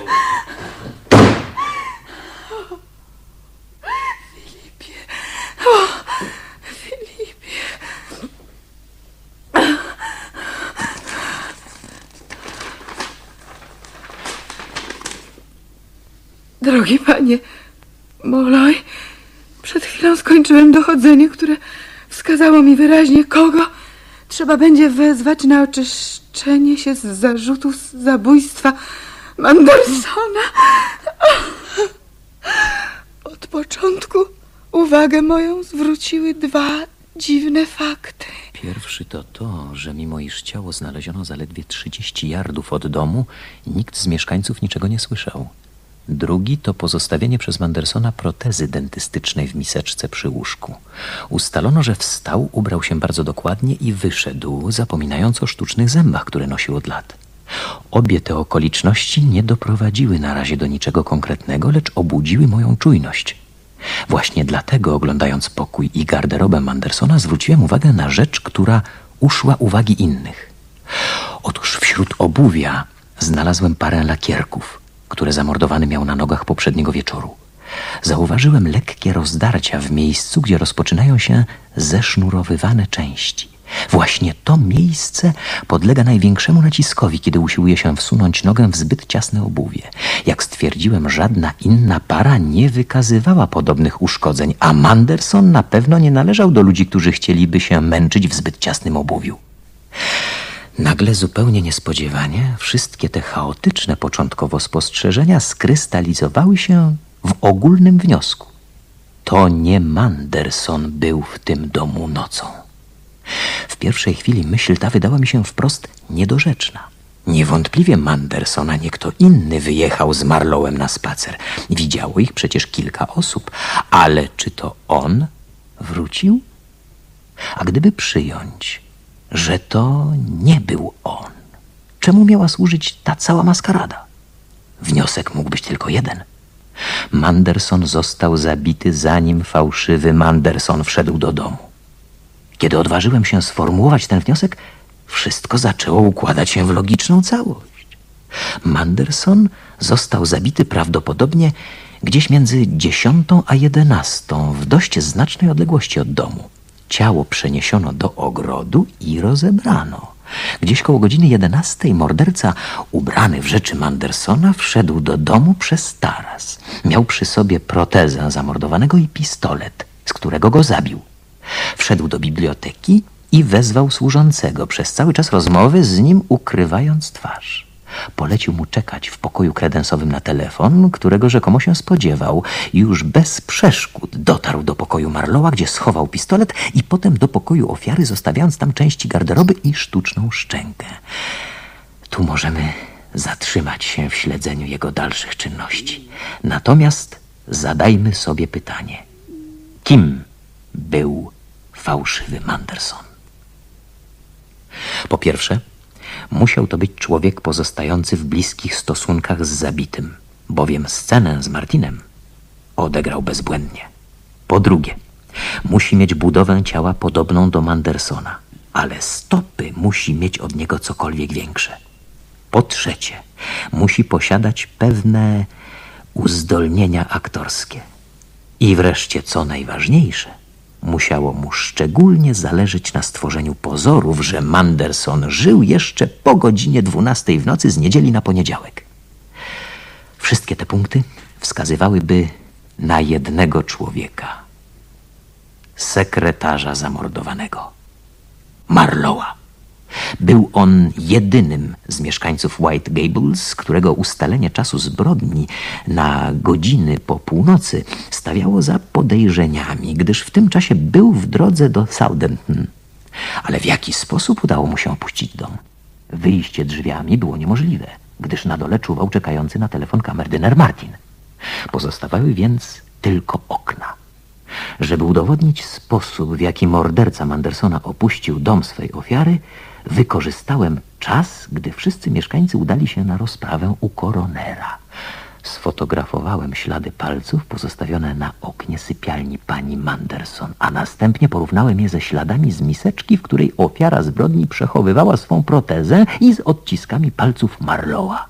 Filipie, o, Filipie. Drogi panie Molloy, przed chwilą skończyłem dochodzenie, które wskazało mi wyraźnie, kogo trzeba będzie wezwać na oczyszczenie się z zarzutu zabójstwa Mandersona. Od początku uwagę moją zwróciły dwa dziwne fakty. Pierwszy to to, że mimo iż ciało znaleziono zaledwie trzydzieści yardów od domu, nikt z mieszkańców niczego nie słyszał. Drugi to pozostawienie przez Mandersona protezy dentystycznej w miseczce przy łóżku. Ustalono, że wstał, ubrał się bardzo dokładnie i wyszedł, zapominając o sztucznych zębach, które nosił od lat. Obie te okoliczności nie doprowadziły na razie do niczego konkretnego, lecz obudziły moją czujność. Właśnie dlatego, oglądając pokój i garderobę Mandersona, zwróciłem uwagę na rzecz, która uszła uwagi innych. Otóż wśród obuwia znalazłem parę lakierków, które zamordowany miał na nogach poprzedniego wieczoru. Zauważyłem lekkie rozdarcia w miejscu, gdzie rozpoczynają się zesznurowywane części. Właśnie to miejsce podlega największemu naciskowi, kiedy usiłuje się wsunąć nogę w zbyt ciasne obuwie. Jak stwierdziłem, żadna inna para nie wykazywała podobnych uszkodzeń, a Manderson na pewno nie należał do ludzi, którzy chcieliby się męczyć w zbyt ciasnym obuwiu. Nagle, zupełnie niespodziewanie, wszystkie te chaotyczne początkowo spostrzeżenia skrystalizowały się w ogólnym wniosku. To nie Manderson był w tym domu nocą. W pierwszej chwili myśl ta wydała mi się wprost niedorzeczna. Niewątpliwie Manderson, a nie kto inny wyjechał z Marlowem na spacer. Widziało ich przecież kilka osób, ale czy to on wrócił? A gdyby przyjąć, że to nie był on, czemu miała służyć ta cała maskarada? Wniosek mógł być tylko jeden. Manderson został zabity, zanim fałszywy Manderson wszedł do domu. Kiedy odważyłem się sformułować ten wniosek, wszystko zaczęło układać się w logiczną całość. Manderson został zabity prawdopodobnie gdzieś między dziesiątą a jedenastą, w dość znacznej odległości od domu. Ciało przeniesiono do ogrodu i rozebrano. Gdzieś koło godziny jedenastej morderca, ubrany w rzeczy Mandersona, wszedł do domu przez taras. Miał przy sobie protezę zamordowanego i pistolet, z którego go zabił. Wszedł do biblioteki i wezwał służącego, przez cały czas rozmowy z nim ukrywając twarz. Polecił mu czekać w pokoju kredensowym na telefon, którego rzekomo się spodziewał, i już bez przeszkód dotarł do pokoju Marlowa, gdzie schował pistolet, i potem do pokoju ofiary, zostawiając tam części garderoby i sztuczną szczękę. Tu możemy zatrzymać się w śledzeniu jego dalszych czynności. Natomiast zadajmy sobie pytanie. Kim był fałszywy Manderson? Po pierwsze, musiał to być człowiek pozostający w bliskich stosunkach z zabitym, bowiem scenę z Martinem odegrał bezbłędnie. Po drugie, musi mieć budowę ciała podobną do Mandersona, ale stopy musi mieć od niego cokolwiek większe. Po trzecie, musi posiadać pewne uzdolnienia aktorskie. I wreszcie, co najważniejsze, musiało mu szczególnie zależeć na stworzeniu pozorów, że Manderson żył jeszcze po godzinie dwunastej w nocy z niedzieli na poniedziałek. Wszystkie te punkty wskazywałyby na jednego człowieka. sekretarza zamordowanego, Marlowa. Był on jedynym z mieszkańców White Gables, którego ustalenie czasu zbrodni na godziny po północy stawiało za podejrzeniami, gdyż w tym czasie był w drodze do Southampton. Ale w jaki sposób udało mu się opuścić dom? Wyjście drzwiami było niemożliwe, gdyż na dole czuwał czekający na telefon kamerdyner Martin. Pozostawały więc tylko okna. Żeby udowodnić sposób, w jaki morderca Mandersona opuścił dom swej ofiary, wykorzystałem czas, gdy wszyscy mieszkańcy udali się na rozprawę u koronera. Sfotografowałem ślady palców pozostawione na oknie sypialni pani Manderson, a następnie porównałem je ze śladami z miseczki, w której ofiara zbrodni przechowywała swą protezę, i z odciskami palców Marlowa.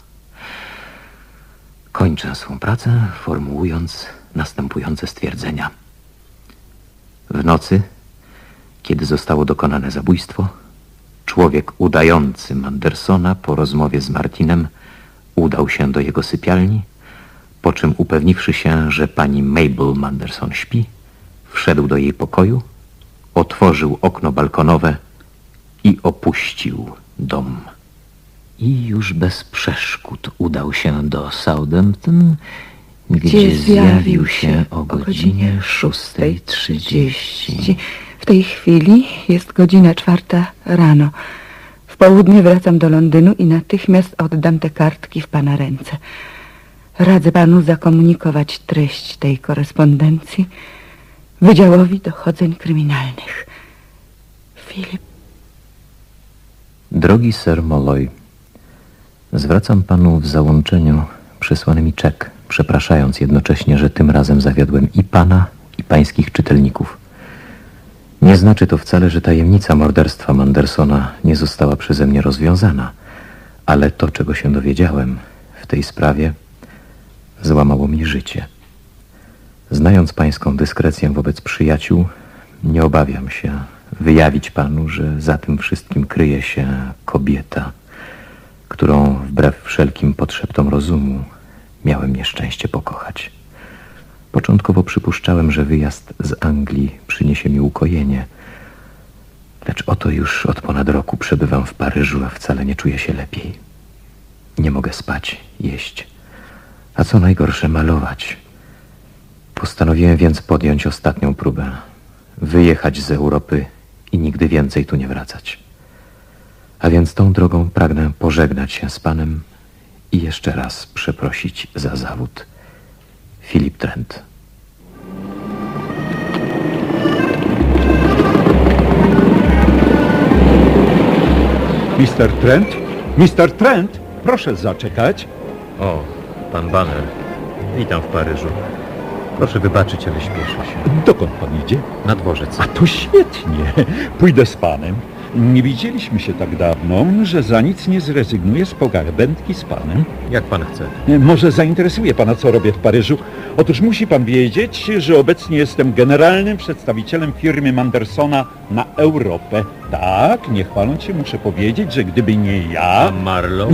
Kończę swą pracę, formułując następujące stwierdzenia. W nocy, kiedy zostało dokonane zabójstwo, człowiek udający Mandersona po rozmowie z Martinem udał się do jego sypialni, po czym upewniwszy się, że pani Mabel Manderson śpi, wszedł do jej pokoju, otworzył okno balkonowe i opuścił dom. I już bez przeszkód udał się do Southampton, gdzie, gdzie zjawił się o godzinie szóstej trzydzieści. W tej chwili jest godzina czwarta rano. W południe wracam do Londynu i natychmiast oddam te kartki w pana ręce. Radzę panu zakomunikować treść tej korespondencji Wydziałowi Dochodzeń Kryminalnych. Filip. Drogi Sir Molloy, zwracam panu w załączeniu przysłany mi czek, przepraszając jednocześnie, że tym razem zawiodłem i pana, i pańskich czytelników. Nie znaczy to wcale, że tajemnica morderstwa Mandersona nie została przeze mnie rozwiązana, ale to, czego się dowiedziałem w tej sprawie, złamało mi życie. Znając pańską dyskrecję wobec przyjaciół, nie obawiam się wyjawić panu, że za tym wszystkim kryje się kobieta, którą wbrew wszelkim potrzeptom rozumu miałem nieszczęście pokochać. Początkowo przypuszczałem, że wyjazd z Anglii przyniesie mi ukojenie, lecz oto już od ponad roku przebywam w Paryżu, a wcale nie czuję się lepiej. Nie mogę spać, jeść, a co najgorsze malować. Postanowiłem więc podjąć ostatnią próbę, wyjechać z Europy i nigdy więcej tu nie wracać. A więc tą drogą pragnę pożegnać się z panem i jeszcze raz przeprosić za zawód. Philip Trent. mister Trent? mister Trent? Proszę zaczekać. O, pan Banner. Witam w Paryżu. Proszę wybaczyć, ale śpieszę się. Dokąd pan idzie? Na dworzec. A to świetnie. Pójdę z panem. Nie widzieliśmy się tak dawno, że za nic nie zrezygnuję z pogawędki z panem. Jak pan chce. Może zainteresuje pana, co robię w Paryżu. Otóż musi pan wiedzieć, że obecnie jestem generalnym przedstawicielem firmy Mandersona na Europę. Tak, nie chwaląc się, muszę powiedzieć, że gdyby nie ja... A Marlow?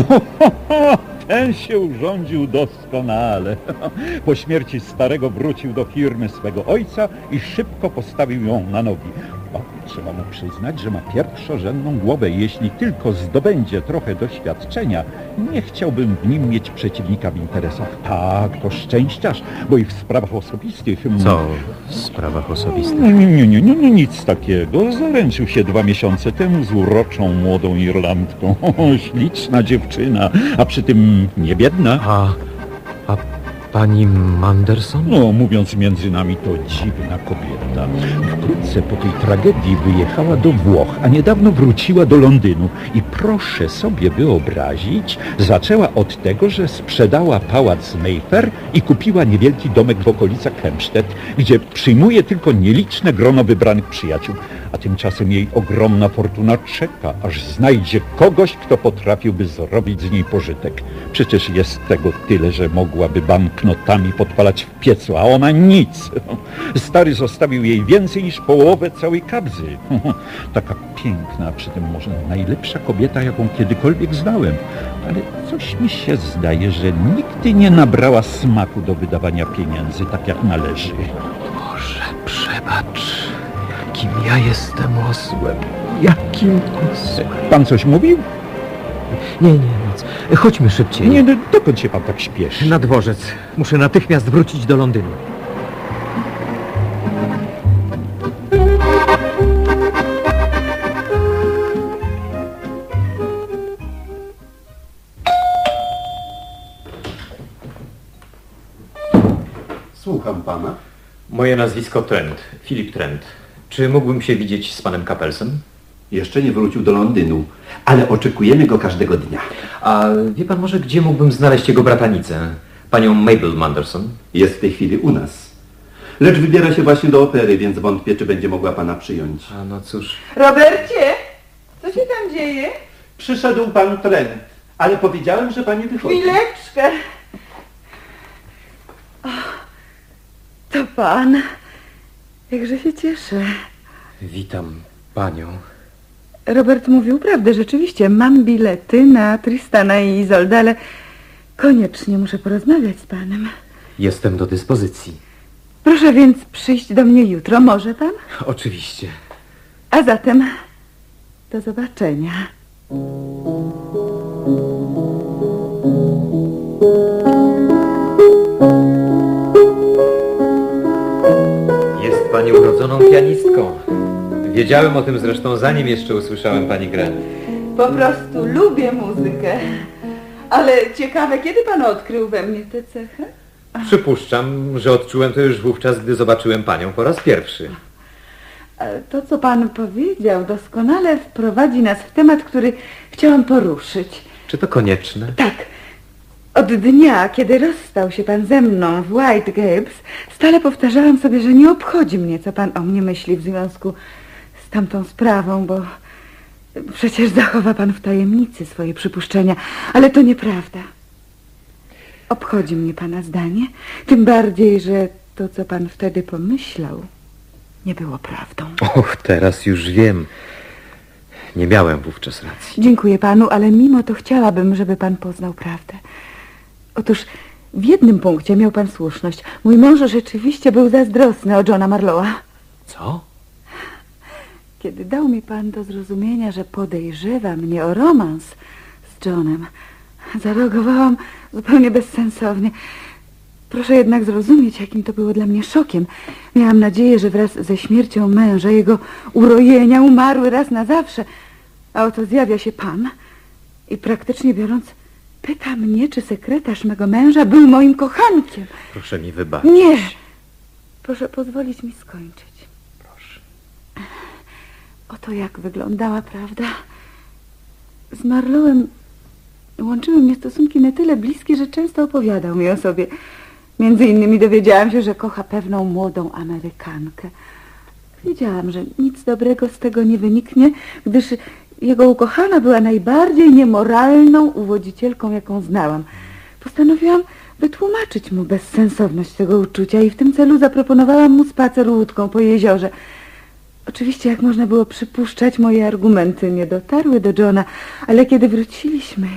Ten się urządził doskonale. Po śmierci starego wrócił do firmy swego ojca i szybko postawił ją na nogi. Trzeba mu przyznać, że ma pierwszorzędną głowę i jeśli tylko zdobędzie trochę doświadczenia, nie chciałbym w nim mieć przeciwnika w interesach. Tak, to szczęściarz, bo i w sprawach osobistych... Co w sprawach osobistych? Nie, nie, nie, nie, nie nic takiego. Zaręczył się dwa miesiące temu z uroczą młodą Irlandką. O, śliczna dziewczyna, a przy tym nie biedna. A, a pani Manderson? No, mówiąc między nami, to dziwna kobieta. Wkrótce po tej tragedii wyjechała do Włoch, a niedawno wróciła do Londynu. I proszę sobie wyobrazić, zaczęła od tego, że sprzedała pałac Mayfair i kupiła niewielki domek w okolicach Hampstead, gdzie przyjmuje tylko nieliczne grono wybranych przyjaciół. A tymczasem jej ogromna fortuna czeka, aż znajdzie kogoś, kto potrafiłby zrobić z niej pożytek. Przecież jest tego tyle, że mogłaby banknotami podpalać w piecu, a ona nic. Stary zostawił jej więcej niż połowę całej kabzy. Taka piękna, a przy tym może najlepsza kobieta, jaką kiedykolwiek znałem. Ale coś mi się zdaje, że nigdy nie nabrała smaku do wydawania pieniędzy tak jak należy. Boże, przebacz. Ja jestem osłem. Jakim osłem? Pan coś mówił? Nie, nie, nic. Chodźmy szybciej. Nie, no, dokąd się pan tak śpieszy? Na dworzec. Muszę natychmiast wrócić do Londynu. Słucham pana. Moje nazwisko Trent. Filip Trent. Czy mógłbym się widzieć z panem Capelsem? Jeszcze nie wrócił do Londynu, ale oczekujemy go każdego dnia. A wie pan może, gdzie mógłbym znaleźć jego bratanicę? Panią Mabel Manderson? Jest w tej chwili u nas. Lecz wybiera się właśnie do opery, więc wątpię, czy będzie mogła pana przyjąć. A no cóż. Robercie, co się tam dzieje? Przyszedł pan Trent, ale powiedziałem, że pani wychodzi. Chwileczkę. O, to pan. Jakże się cieszę. Witam panią. Robert mówił prawdę, rzeczywiście. Mam bilety na Tristana i Izoldę, ale koniecznie muszę porozmawiać z panem. Jestem do dyspozycji. Proszę więc przyjść do mnie jutro, może pan? Oczywiście. A zatem do zobaczenia. Jest pani urodzoną pianistką. Wiedziałem o tym zresztą, zanim jeszcze usłyszałem pani grę. Po prostu lubię muzykę. Ale ciekawe, kiedy pan odkrył we mnie tę cechę? Przypuszczam, że odczułem to już wówczas, gdy zobaczyłem panią po raz pierwszy. To, co pan powiedział, doskonale wprowadzi nas w temat, który chciałam poruszyć. Czy to konieczne? Tak. Od dnia, kiedy rozstał się pan ze mną w White Gables, stale powtarzałam sobie, że nie obchodzi mnie, co pan o mnie myśli w związku z tamtą sprawą, bo przecież zachowa pan w tajemnicy swoje przypuszczenia, ale to nieprawda. Obchodzi mnie pana zdanie, tym bardziej, że to, co pan wtedy pomyślał, nie było prawdą. Och, teraz już wiem. Nie miałem wówczas racji. Dziękuję panu, ale mimo to chciałabym, żeby pan poznał prawdę. Otóż w jednym punkcie miał pan słuszność. Mój mąż rzeczywiście był zazdrosny o Johna Marlowa. Co? Kiedy dał mi pan do zrozumienia, że podejrzewa mnie o romans z Johnem, zareagowałam zupełnie bezsensownie. Proszę jednak zrozumieć, jakim to było dla mnie szokiem. Miałam nadzieję, że wraz ze śmiercią męża jego urojenia umarły raz na zawsze. A oto zjawia się pan i praktycznie biorąc pyta mnie, czy sekretarz mego męża był moim kochankiem. Proszę mi wybaczyć. Nie. Proszę pozwolić mi skończyć. Proszę. Oto jak wyglądała prawda. Z Marlowem łączyły mnie stosunki na tyle bliskie, że często opowiadał mi o sobie. Między innymi dowiedziałam się, że kocha pewną młodą Amerykankę. Wiedziałam, że nic dobrego z tego nie wyniknie, gdyż jego ukochana była najbardziej niemoralną uwodzicielką, jaką znałam. Postanowiłam wytłumaczyć mu bezsensowność tego uczucia i w tym celu zaproponowałam mu spacer łódką po jeziorze. Oczywiście, jak można było przypuszczać, moje argumenty nie dotarły do Johna, ale kiedy wróciliśmy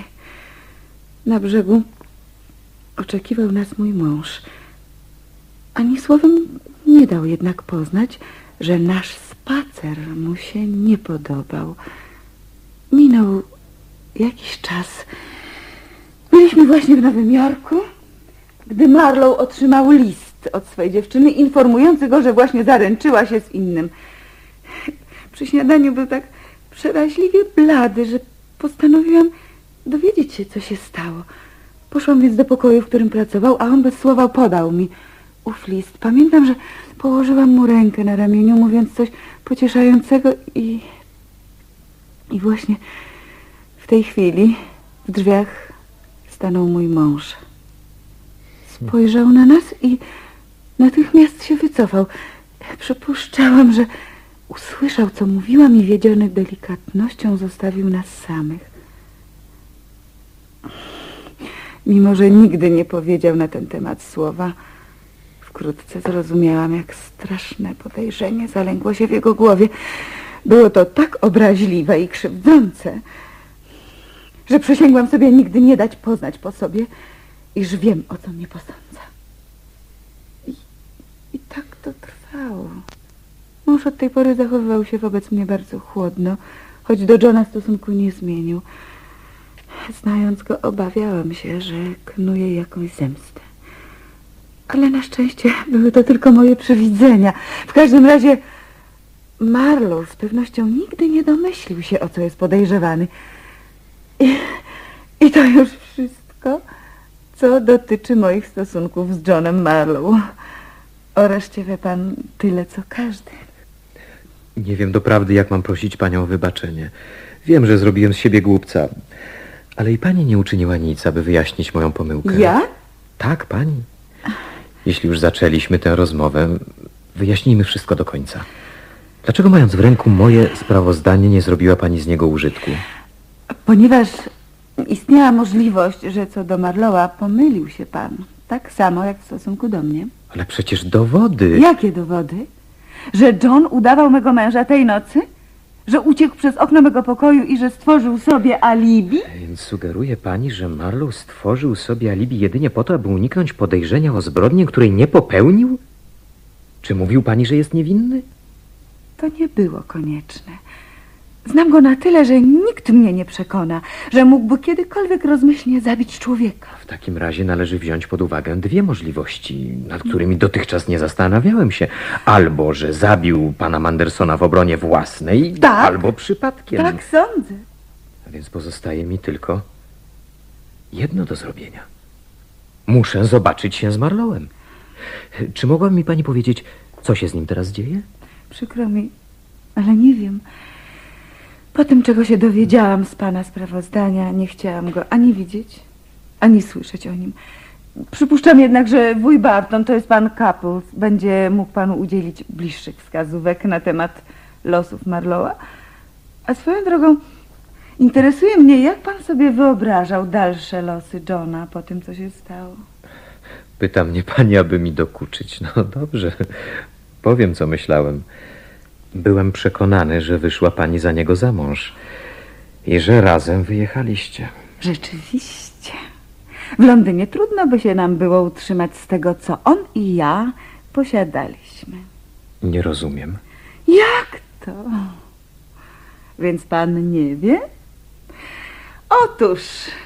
na brzegu, oczekiwał nas mój mąż. Ani słowem nie dał jednak poznać, że nasz spacer mu się nie podobał. Minął jakiś czas. Byliśmy właśnie w Nowym Jorku, gdy Marlow otrzymał list od swojej dziewczyny informujący go, że właśnie zaręczyła się z innym. Przy śniadaniu był tak przeraźliwie blady, że postanowiłam dowiedzieć się, co się stało. Poszłam więc do pokoju, w którym pracował, a on bez słowa podał mi ów list. Pamiętam, że położyłam mu rękę na ramieniu, mówiąc coś pocieszającego i... I właśnie w tej chwili w drzwiach stanął mój mąż. Spojrzał na nas i natychmiast się wycofał. Przypuszczałam, że usłyszał, co mówiłam i wiedziony delikatnością zostawił nas samych. Mimo że nigdy nie powiedział na ten temat słowa, wkrótce zrozumiałam, jak straszne podejrzenie zalęgło się w jego głowie. Było to tak obraźliwe i krzywdzące, że przysięgłam sobie nigdy nie dać poznać po sobie, iż wiem, o co mnie posądza. I, i tak to trwało. Mąż od tej pory zachowywał się wobec mnie bardzo chłodno, choć do Johna stosunku nie zmienił. Znając go, obawiałam się, że knuje jakąś zemstę. Ale na szczęście były to tylko moje przewidzenia. W każdym razie Marlow z pewnością nigdy nie domyślił się, o co jest podejrzewany. I, i to już wszystko, co dotyczy moich stosunków z Johnem Marlow. O reszcie wie pan tyle, co każdy. Nie wiem doprawdy, jak mam prosić panią o wybaczenie. Wiem, że zrobiłem z siebie głupca, ale i pani nie uczyniła nic, aby wyjaśnić moją pomyłkę. Ja? Tak, pani. Jeśli już zaczęliśmy tę rozmowę, wyjaśnijmy wszystko do końca. Dlaczego, mając w ręku moje sprawozdanie, nie zrobiła pani z niego użytku? Ponieważ istniała możliwość, że co do Marlowa pomylił się pan. Tak samo jak w stosunku do mnie. Ale przecież dowody... Jakie dowody? Że John udawał mego męża tej nocy? Że uciekł przez okno mego pokoju i że stworzył sobie alibi? Więc sugeruje pani, że Marlow stworzył sobie alibi jedynie po to, aby uniknąć podejrzenia o zbrodnię, której nie popełnił? Czy mówił pani, że jest niewinny? To nie było konieczne. Znam go na tyle, że nikt mnie nie przekona, że mógłby kiedykolwiek rozmyślnie zabić człowieka. W takim razie należy wziąć pod uwagę dwie możliwości, nad którymi dotychczas nie zastanawiałem się. Albo, że zabił pana Mandersona w obronie własnej, tak, albo przypadkiem. Tak sądzę. A więc pozostaje mi tylko jedno do zrobienia. Muszę zobaczyć się z Marlowem. Czy mogłaby mi pani powiedzieć, co się z nim teraz dzieje? Przykro mi, ale nie wiem. Po tym, czego się dowiedziałam z pana sprawozdania, nie chciałam go ani widzieć, ani słyszeć o nim. Przypuszczam jednak, że wuj Barton, to jest pan Couples, będzie mógł panu udzielić bliższych wskazówek na temat losów Marlowa. A swoją drogą, interesuje mnie, jak pan sobie wyobrażał dalsze losy Johna po tym, co się stało. Pyta mnie pani, aby mi dokuczyć. No dobrze, powiem, co myślałem. Byłem przekonany, że wyszła pani za niego za mąż i że razem wyjechaliście. Rzeczywiście. W Londynie trudno by się nam było utrzymać z tego, co on i ja posiadaliśmy. Nie rozumiem. Jak to? Więc pan nie wie? Otóż,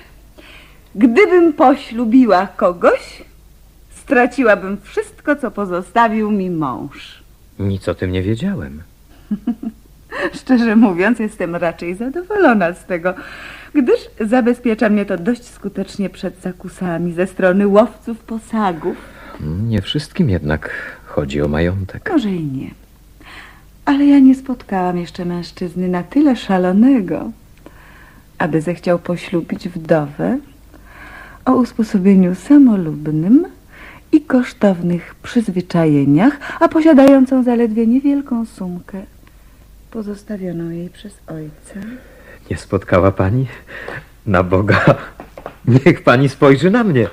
gdybym poślubiła kogoś, straciłabym wszystko, co pozostawił mi mąż. Nic o tym nie wiedziałem. Szczerze mówiąc, jestem raczej zadowolona z tego, gdyż zabezpiecza mnie to dość skutecznie przed zakusami ze strony łowców posagów. Nie wszystkim jednak chodzi o majątek. Może i nie. Ale ja nie spotkałam jeszcze mężczyzny na tyle szalonego, aby zechciał poślubić wdowę o usposobieniu samolubnym i kosztownych przyzwyczajeniach, a posiadającą zaledwie niewielką sumkę pozostawioną jej przez ojca. Nie spotkała pani? Na Boga, niech pani spojrzy na mnie.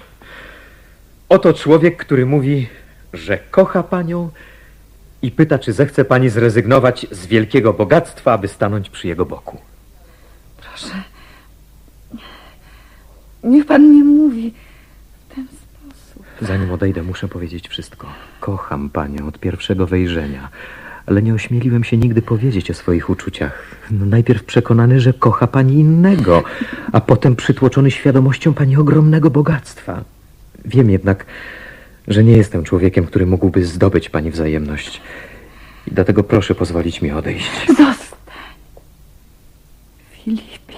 Oto człowiek, który mówi, że kocha panią i pyta, czy zechce pani zrezygnować z wielkiego bogactwa, aby stanąć przy jego boku. Proszę, niech pan nie mówi w ten sposób. Zanim odejdę, muszę powiedzieć wszystko. Kocham panią od pierwszego wejrzenia, ale nie ośmieliłem się nigdy powiedzieć o swoich uczuciach. No, najpierw przekonany, że kocha pani innego, a potem przytłoczony świadomością pani ogromnego bogactwa. Wiem jednak, że nie jestem człowiekiem, który mógłby zdobyć pani wzajemność. I dlatego proszę pozwolić mi odejść. Zostań, Filipie.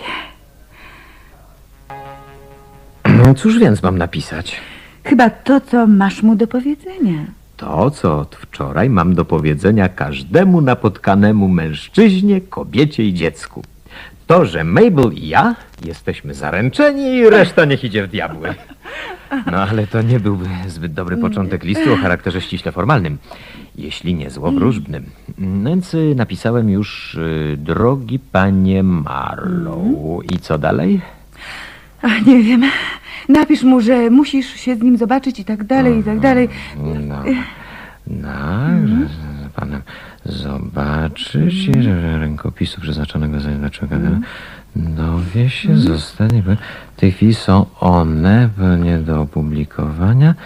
No cóż więc mam napisać? Chyba to, co masz mu do powiedzenia. To, co od wczoraj mam do powiedzenia każdemu napotkanemu mężczyźnie, kobiecie i dziecku. To, że Mabel i ja jesteśmy zaręczeni i reszta niech idzie w diabły. No ale to nie byłby zbyt dobry początek listu o charakterze ściśle formalnym, jeśli nie złowróżbnym. Więc napisałem już, drogi panie Marlow. I co dalej? Ach, nie wiem. Napisz mu, że musisz się z nim zobaczyć i tak dalej, i tak dalej. No, no że z panem zobaczyć, że rękopisu przeznaczonego za człowieka dowie się, zostanie. W tej chwili są one nie do opublikowania.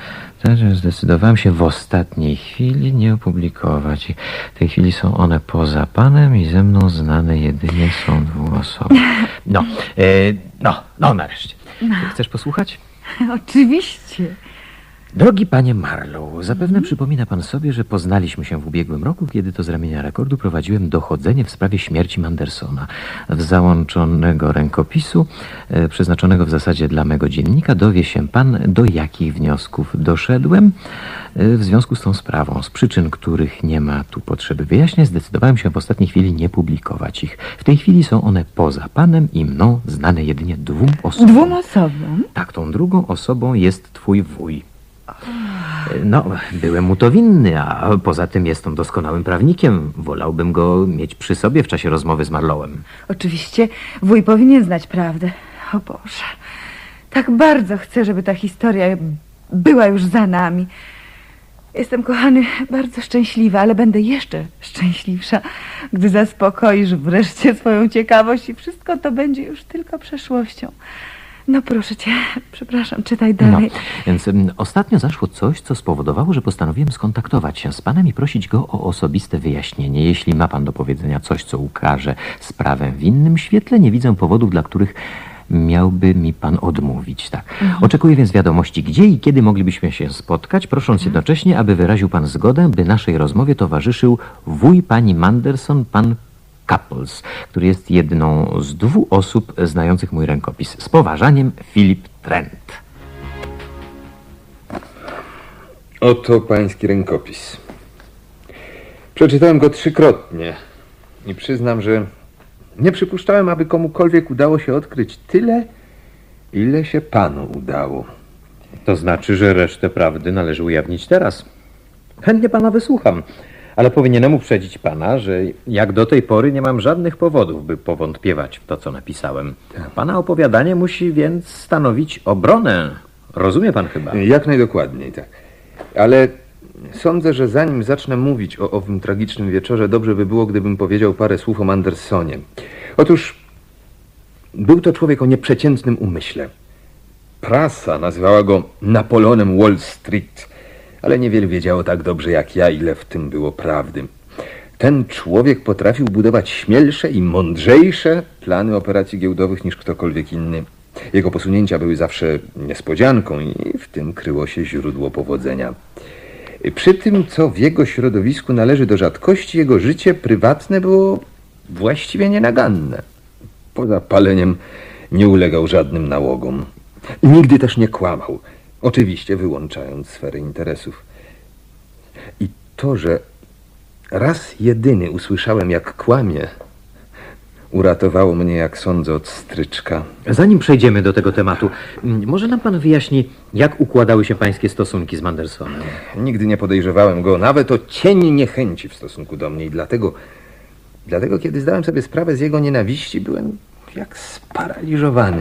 stać, że zdecydowałem się w ostatniej chwili nie opublikować. I w tej chwili są one poza panem i ze mną znane jedynie są dwóm osobom. No, e, no, no nareszcie. Chcesz posłuchać? Oczywiście. Drogi panie Marlowe, zapewne przypomina pan sobie, że poznaliśmy się w ubiegłym roku, kiedy to z ramienia rekordu prowadziłem dochodzenie w sprawie śmierci Mandersona. W załączonego rękopisu, e, przeznaczonego w zasadzie dla mego dziennika, dowie się pan, do jakich wniosków doszedłem e, w związku z tą sprawą. Z przyczyn, których nie ma tu potrzeby wyjaśniać, zdecydowałem się w ostatniej chwili nie publikować ich. W tej chwili są one poza panem i mną znane jedynie dwóm osobom. Dwóm osobom? Tak, tą drugą osobą jest twój wuj. No, byłem mu to winny, a poza tym jest on doskonałym prawnikiem. Wolałbym go mieć przy sobie w czasie rozmowy z Marlowem. Oczywiście wuj powinien znać prawdę. O Boże, tak bardzo chcę, żeby ta historia była już za nami. Jestem, kochany, bardzo szczęśliwa, ale będę jeszcze szczęśliwsza, gdy zaspokoisz wreszcie swoją ciekawość i wszystko to będzie już tylko przeszłością. No proszę cię, przepraszam, czytaj dalej. No, więc um, ostatnio zaszło coś, co spowodowało, że postanowiłem skontaktować się z panem i prosić go o osobiste wyjaśnienie. Jeśli ma pan do powiedzenia coś, co ukaże sprawę w innym świetle, nie widzę powodów, dla których miałby mi pan odmówić. Tak. Mhm. Oczekuję więc wiadomości, gdzie i kiedy moglibyśmy się spotkać, prosząc mhm. jednocześnie, aby wyraził pan zgodę, by naszej rozmowie towarzyszył wuj pani Manderson, pan Couples, który jest jedną z dwóch osób znających mój rękopis. Z poważaniem, Philip Trent. Oto pański rękopis. Przeczytałem go trzykrotnie i przyznam, że nie przypuszczałem, aby komukolwiek udało się odkryć tyle, ile się panu udało. To znaczy, że resztę prawdy należy ujawnić teraz. Chętnie pana wysłucham. Ale powinienem uprzedzić pana, że jak do tej pory nie mam żadnych powodów, by powątpiewać w to, co napisałem. Pana opowiadanie musi więc stanowić obronę. Rozumie pan chyba? Jak najdokładniej, tak. Ale sądzę, że zanim zacznę mówić o owym tragicznym wieczorze, dobrze by było, gdybym powiedział parę słów o Mandersonie. Otóż był to człowiek o nieprzeciętnym umyśle. Prasa nazywała go Napoleonem Wall Street, ale niewiele wiedziało tak dobrze jak ja, ile w tym było prawdy. Ten człowiek potrafił budować śmielsze i mądrzejsze plany operacji giełdowych niż ktokolwiek inny. Jego posunięcia były zawsze niespodzianką i w tym kryło się źródło powodzenia. Przy tym, co w jego środowisku należy do rzadkości, jego życie prywatne było właściwie nienaganne. Poza paleniem nie ulegał żadnym nałogom. Nigdy też nie kłamał. Oczywiście wyłączając sferę interesów. I to, że raz jedyny usłyszałem, jak kłamie, uratowało mnie, jak sądzę, od stryczka. Zanim przejdziemy do tego tematu, może nam pan wyjaśni, jak układały się pańskie stosunki z Mandersonem? Nigdy nie podejrzewałem go nawet o cień niechęci w stosunku do mnie i dlatego, dlatego kiedy zdałem sobie sprawę z jego nienawiści, byłem jak sparaliżowany.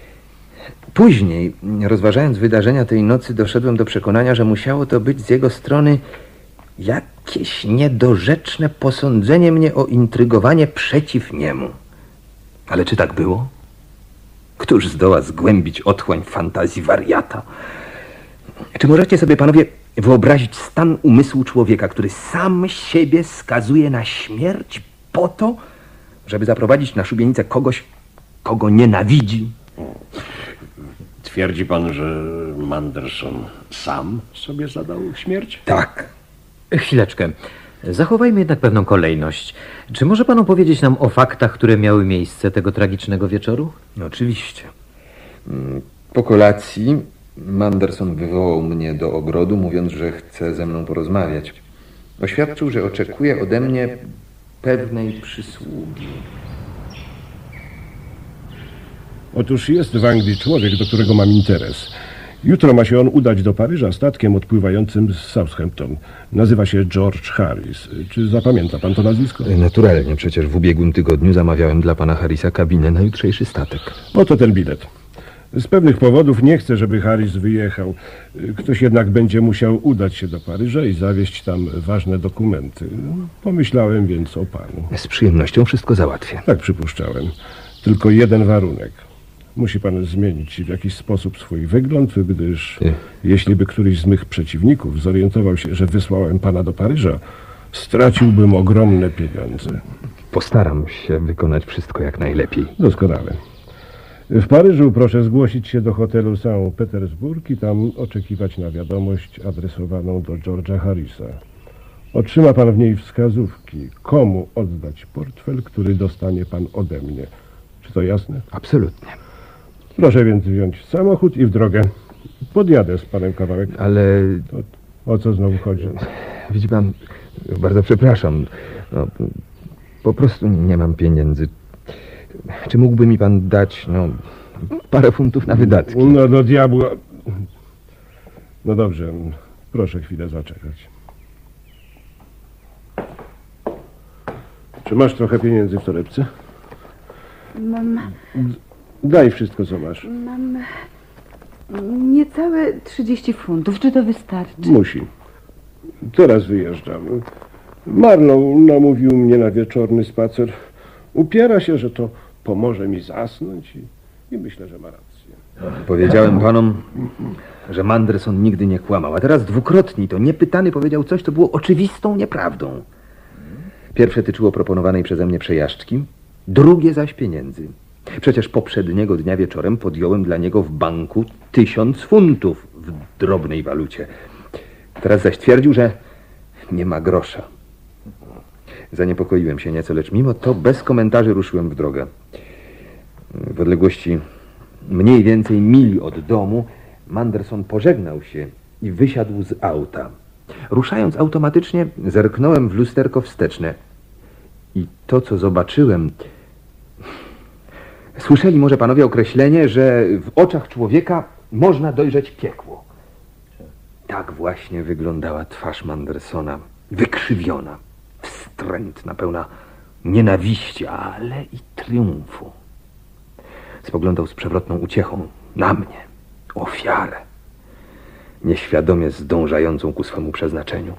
Później, rozważając wydarzenia tej nocy, doszedłem do przekonania, że musiało to być z jego strony jakieś niedorzeczne posądzenie mnie o intrygowanie przeciw niemu. Ale czy tak było? Któż zdoła zgłębić otchłań fantazji wariata? Czy możecie sobie, panowie, wyobrazić stan umysłu człowieka, który sam siebie skazuje na śmierć po to, żeby zaprowadzić na szubienicę kogoś, kogo nienawidzi? Twierdzi pan, że Manderson sam sobie zadał śmierć? Tak. Chwileczkę. Zachowajmy jednak pewną kolejność. Czy może pan opowiedzieć nam o faktach, które miały miejsce tego tragicznego wieczoru? No, oczywiście. Po kolacji Manderson wywołał mnie do ogrodu, mówiąc, że chce ze mną porozmawiać. Oświadczył, że oczekuje ode mnie pewnej przysługi. Otóż jest w Anglii człowiek, do którego mam interes. Jutro ma się on udać do Paryża statkiem odpływającym z Southampton. Nazywa się George Harris. Czy zapamięta pan to nazwisko? Naturalnie, przecież w ubiegłym tygodniu zamawiałem dla pana Harrisa kabinę na jutrzejszy statek. Oto ten bilet. Z pewnych powodów nie chcę, żeby Harris wyjechał. Ktoś jednak będzie musiał udać się do Paryża i zawieźć tam ważne dokumenty. Pomyślałem więc o panu. Z przyjemnością wszystko załatwię. Tak przypuszczałem. Tylko jeden warunek. Musi pan zmienić w jakiś sposób swój wygląd, gdyż jeśli by któryś z mych przeciwników zorientował się, że wysłałem pana do Paryża, straciłbym ogromne pieniądze. Postaram się wykonać wszystko jak najlepiej. Doskonale. W Paryżu proszę zgłosić się do hotelu Saint Petersburg i tam oczekiwać na wiadomość adresowaną do George'a Harrisa. Otrzyma pan w niej wskazówki, komu oddać portfel, który dostanie pan ode mnie. Czy to jasne? Absolutnie. Proszę więc wziąć samochód i w drogę. Podjadę z panem kawałek. Ale... To, o co znowu chodzi? Widzi pan, bardzo przepraszam. No, po prostu nie mam pieniędzy. Czy mógłby mi pan dać, no, parę funtów na wydatki? No do diabła. No dobrze, proszę chwilę zaczekać. Czy masz trochę pieniędzy w torebce? Mam... Daj wszystko, co masz. Mam... niecałe trzydzieści funtów. Czy to wystarczy? Musi. Teraz wyjeżdżam. Marlow namówił mnie na wieczorny spacer. Upiera się, że to pomoże mi zasnąć i, i myślę, że ma rację. Powiedziałem panom, że Manderson nigdy nie kłamał, a teraz dwukrotnie to niepytany powiedział coś, co było oczywistą nieprawdą. Pierwsze tyczyło proponowanej przeze mnie przejażdżki, drugie zaś pieniędzy. Przecież poprzedniego dnia wieczorem podjąłem dla niego w banku tysiąc funtów w drobnej walucie. Teraz zaś twierdził, że nie ma grosza. Zaniepokoiłem się nieco, lecz mimo to bez komentarzy ruszyłem w drogę. W odległości mniej więcej mili od domu Manderson pożegnał się i wysiadł z auta. Ruszając automatycznie, zerknąłem w lusterko wsteczne. I to, co zobaczyłem... Słyszeli może panowie określenie, że w oczach człowieka można dojrzeć piekło. Tak właśnie wyglądała twarz Mandersona. Wykrzywiona, wstrętna, pełna nienawiści, ale i triumfu. Spoglądał z przewrotną uciechą na mnie, ofiarę, nieświadomie zdążającą ku swemu przeznaczeniu.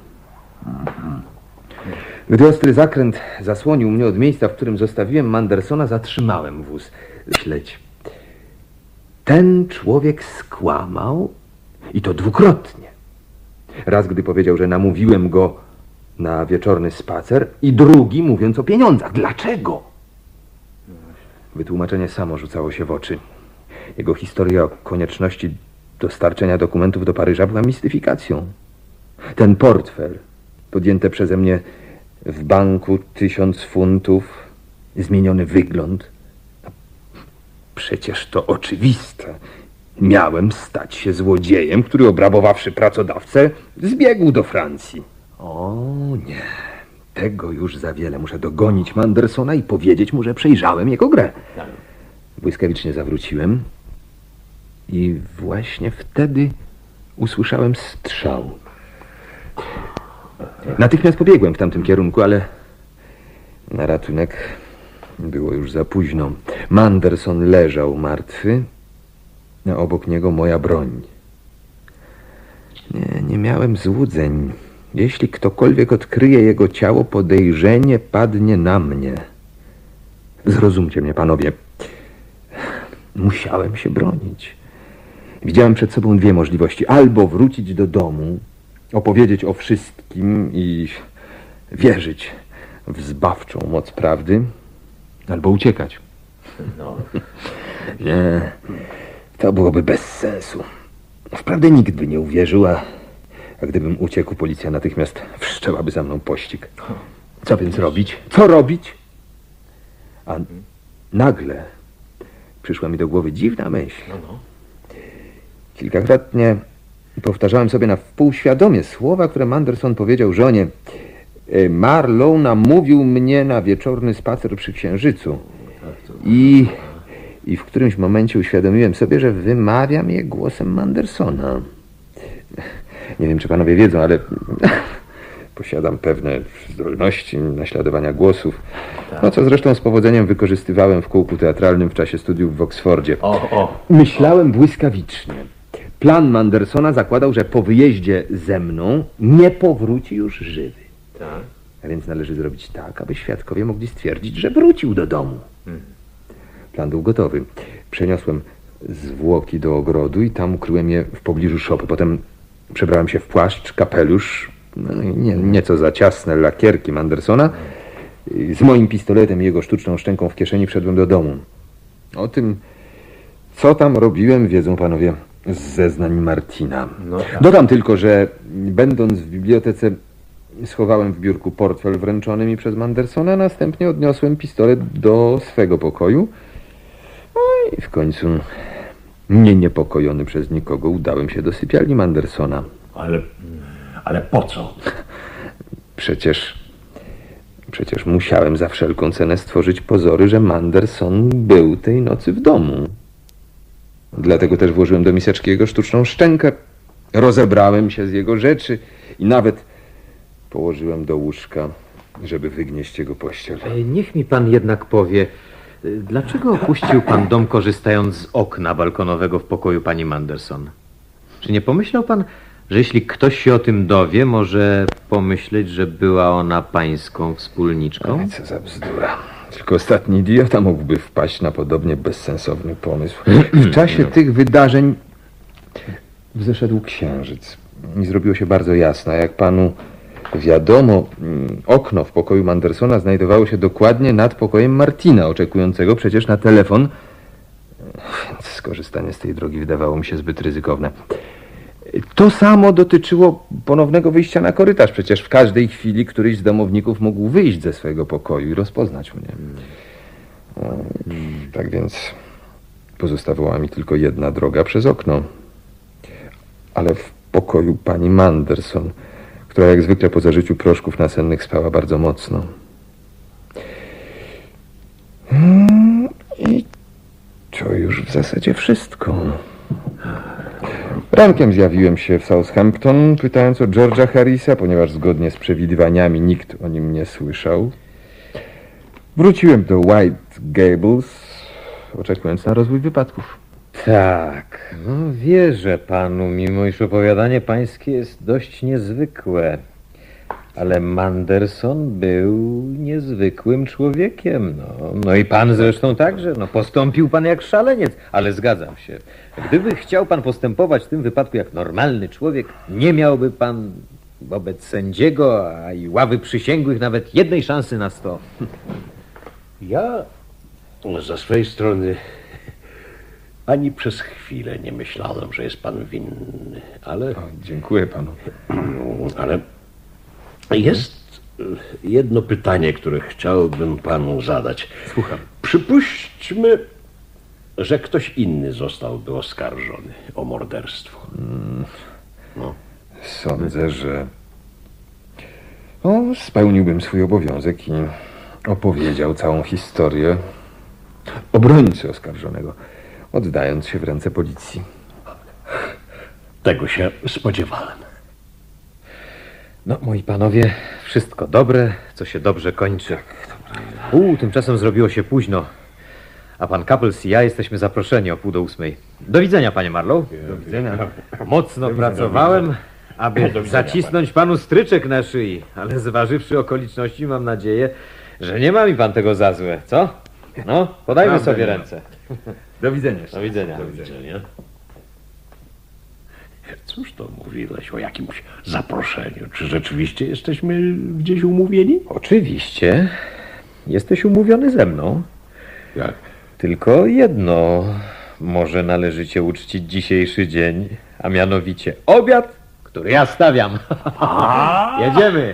Gdy ostry zakręt zasłonił mnie od miejsca, w którym zostawiłem Mandersona, zatrzymałem wóz. Śledź. Ten człowiek skłamał i to dwukrotnie. Raz, gdy powiedział, że namówiłem go na wieczorny spacer i drugi, mówiąc o pieniądzach. Dlaczego? Wytłumaczenie samo rzucało się w oczy. Jego historia o konieczności dostarczenia dokumentów do Paryża była mistyfikacją. Ten portfel, podjęte przeze mnie w banku tysiąc funtów, zmieniony wygląd. Przecież to oczywiste. Miałem stać się złodziejem, który obrabowawszy pracodawcę, zbiegł do Francji. O nie, tego już za wiele. Muszę dogonić Mandersona i powiedzieć mu, że przejrzałem jego grę. Błyskawicznie zawróciłem i właśnie wtedy usłyszałem strzał. Natychmiast pobiegłem w tamtym kierunku, ale na ratunek było już za późno. Manderson leżał martwy, a obok niego moja broń. Nie, nie miałem złudzeń. Jeśli ktokolwiek odkryje jego ciało, podejrzenie padnie na mnie. Zrozumcie mnie, panowie. Musiałem się bronić. Widziałem przed sobą dwie możliwości. Albo wrócić do domu, opowiedzieć o wszystkim i wierzyć w zbawczą moc prawdy, albo uciekać. No. Nie, to byłoby bez sensu. Wprawdzie nikt by nie uwierzył, a, a gdybym uciekł, policja natychmiast wszczęłaby za mną pościg. Co więc robić? Co robić? A nagle przyszła mi do głowy dziwna myśl. Kilkakrotnie powtarzałem sobie na wpół świadomie słowa, które Manderson powiedział żonie. Marlow namówił mnie na wieczorny spacer przy księżycu. I, i w którymś momencie uświadomiłem sobie, że wymawiam je głosem Mandersona. Nie wiem, czy panowie wiedzą, ale posiadam pewne zdolności naśladowania głosów. No, co zresztą z powodzeniem wykorzystywałem w kółku teatralnym w czasie studiów w Oksfordzie. O, o. Myślałem błyskawicznie. Plan Mandersona zakładał, że po wyjeździe ze mną nie powróci już żywy. Tak. A więc należy zrobić tak, aby świadkowie mogli stwierdzić, że wrócił do domu. Hmm. Plan był gotowy. Przeniosłem zwłoki do ogrodu i tam ukryłem je w pobliżu szopy. Potem przebrałem się w płaszcz, kapelusz, no, nie, nieco za ciasne lakierki Mandersona. Z moim pistoletem i jego sztuczną szczęką w kieszeni wszedłem do domu. O tym, co tam robiłem, wiedzą panowie z zeznań Martina. No tak. Dodam tylko, że będąc w bibliotece schowałem w biurku portfel wręczony mi przez Mandersona, następnie odniosłem pistolet do swego pokoju. No i w końcu, nie niepokojony przez nikogo, udałem się do sypialni Mandersona. Ale, ale po co? Przecież, przecież musiałem za wszelką cenę stworzyć pozory, że Manderson był tej nocy w domu. Dlatego też włożyłem do miseczki jego sztuczną szczękę, rozebrałem się z jego rzeczy i nawet położyłem do łóżka, żeby wygnieść jego pościel. E, Niech mi pan jednak powie, e, dlaczego opuścił pan dom, korzystając z okna balkonowego w pokoju pani Manderson? Czy nie pomyślał pan, że jeśli ktoś się o tym dowie, może pomyśleć, że była ona pańską wspólniczką? Oj, co za bzdura. Tylko ostatni idiota mógłby wpaść na podobnie bezsensowny pomysł. W czasie tych wydarzeń wzeszedł księżyc i zrobiło się bardzo jasno. Jak panu wiadomo, okno w pokoju Mandersona znajdowało się dokładnie nad pokojem Martina, oczekującego przecież na telefon. Więc skorzystanie z tej drogi wydawało mi się zbyt ryzykowne. To samo dotyczyło ponownego wyjścia na korytarz. Przecież w każdej chwili któryś z domowników mógł wyjść ze swojego pokoju i rozpoznać mnie. Tak więc pozostawała mi tylko jedna droga przez okno. Ale w pokoju pani Manderson, która jak zwykle po zażyciu proszków nasennych spała bardzo mocno. I to już w zasadzie wszystko. Rankiem zjawiłem się w Southampton, pytając o George'a Harrisa, ponieważ zgodnie z przewidywaniami nikt o nim nie słyszał. Wróciłem do White Gables, oczekując na rozwój wypadków. Tak, no wierzę panu, mimo iż opowiadanie pańskie jest dość niezwykłe. Ale Manderson był niezwykłym człowiekiem. No, no i pan zresztą także. No, postąpił pan jak szaleniec, ale zgadzam się. Gdyby chciał pan postępować w tym wypadku jak normalny człowiek, nie miałby pan wobec sędziego, a i ławy przysięgłych nawet jednej szansy na sto. Ja ze swojej strony ani przez chwilę nie myślałem, że jest pan winny, ale... O, dziękuję panu. Ale jest jedno pytanie, które chciałbym panu zadać. Słucham. Przypuśćmy, że ktoś inny zostałby oskarżony o morderstwo. Hmm. No. Sądzę, że o, spełniłbym swój obowiązek i opowiedział całą historię obrońcy oskarżonego, oddając się w ręce policji. Tego się spodziewałem. No, moi panowie, wszystko dobre, co się dobrze kończy. U, tymczasem zrobiło się późno. A pan Couples i ja jesteśmy zaproszeni o pół do ósmej. Do widzenia, panie Marlow. Do widzenia. Mocno pracowałem, aby zacisnąć panu stryczek na szyi, ale zważywszy okoliczności, mam nadzieję, że nie ma mi pan tego za złe, co? No, podajmy sobie ręce. Do widzenia. Do widzenia. Do widzenia. Cóż to mówiłeś o jakimś zaproszeniu? Czy rzeczywiście jesteśmy gdzieś umówieni? Oczywiście. Jesteś umówiony ze mną. Jak? Tylko jedno może należycie uczcić dzisiejszy dzień, a mianowicie obiad, który ja stawiam. Jedziemy.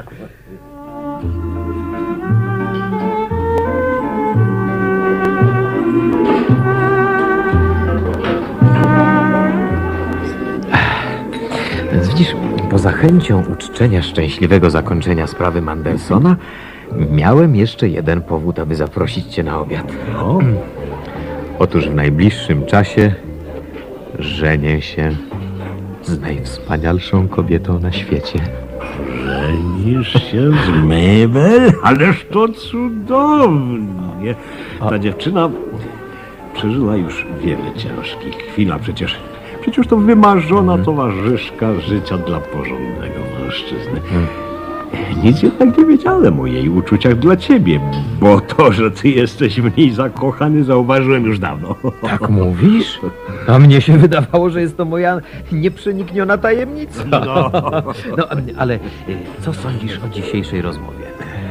Więc widzisz, poza chęcią uczczenia szczęśliwego zakończenia sprawy Mandersona, miałem jeszcze jeden powód, aby zaprosić cię na obiad. O. Otóż w najbliższym czasie żenię się z najwspanialszą kobietą na świecie. Żenisz się z Mabel? Ależ to cudownie. Ta dziewczyna przeżyła już wiele ciężkich chwil, a przecież, przecież to wymarzona towarzyszka życia dla porządnego mężczyzny. Nic jednak nie wiedziałem o jej uczuciach dla ciebie, bo to, że ty jesteś w niej zakochany, zauważyłem już dawno. Tak mówisz? A mnie się wydawało, że jest to moja nieprzenikniona tajemnica. No. No, ale y, co sądzisz o dzisiejszej rozmowie?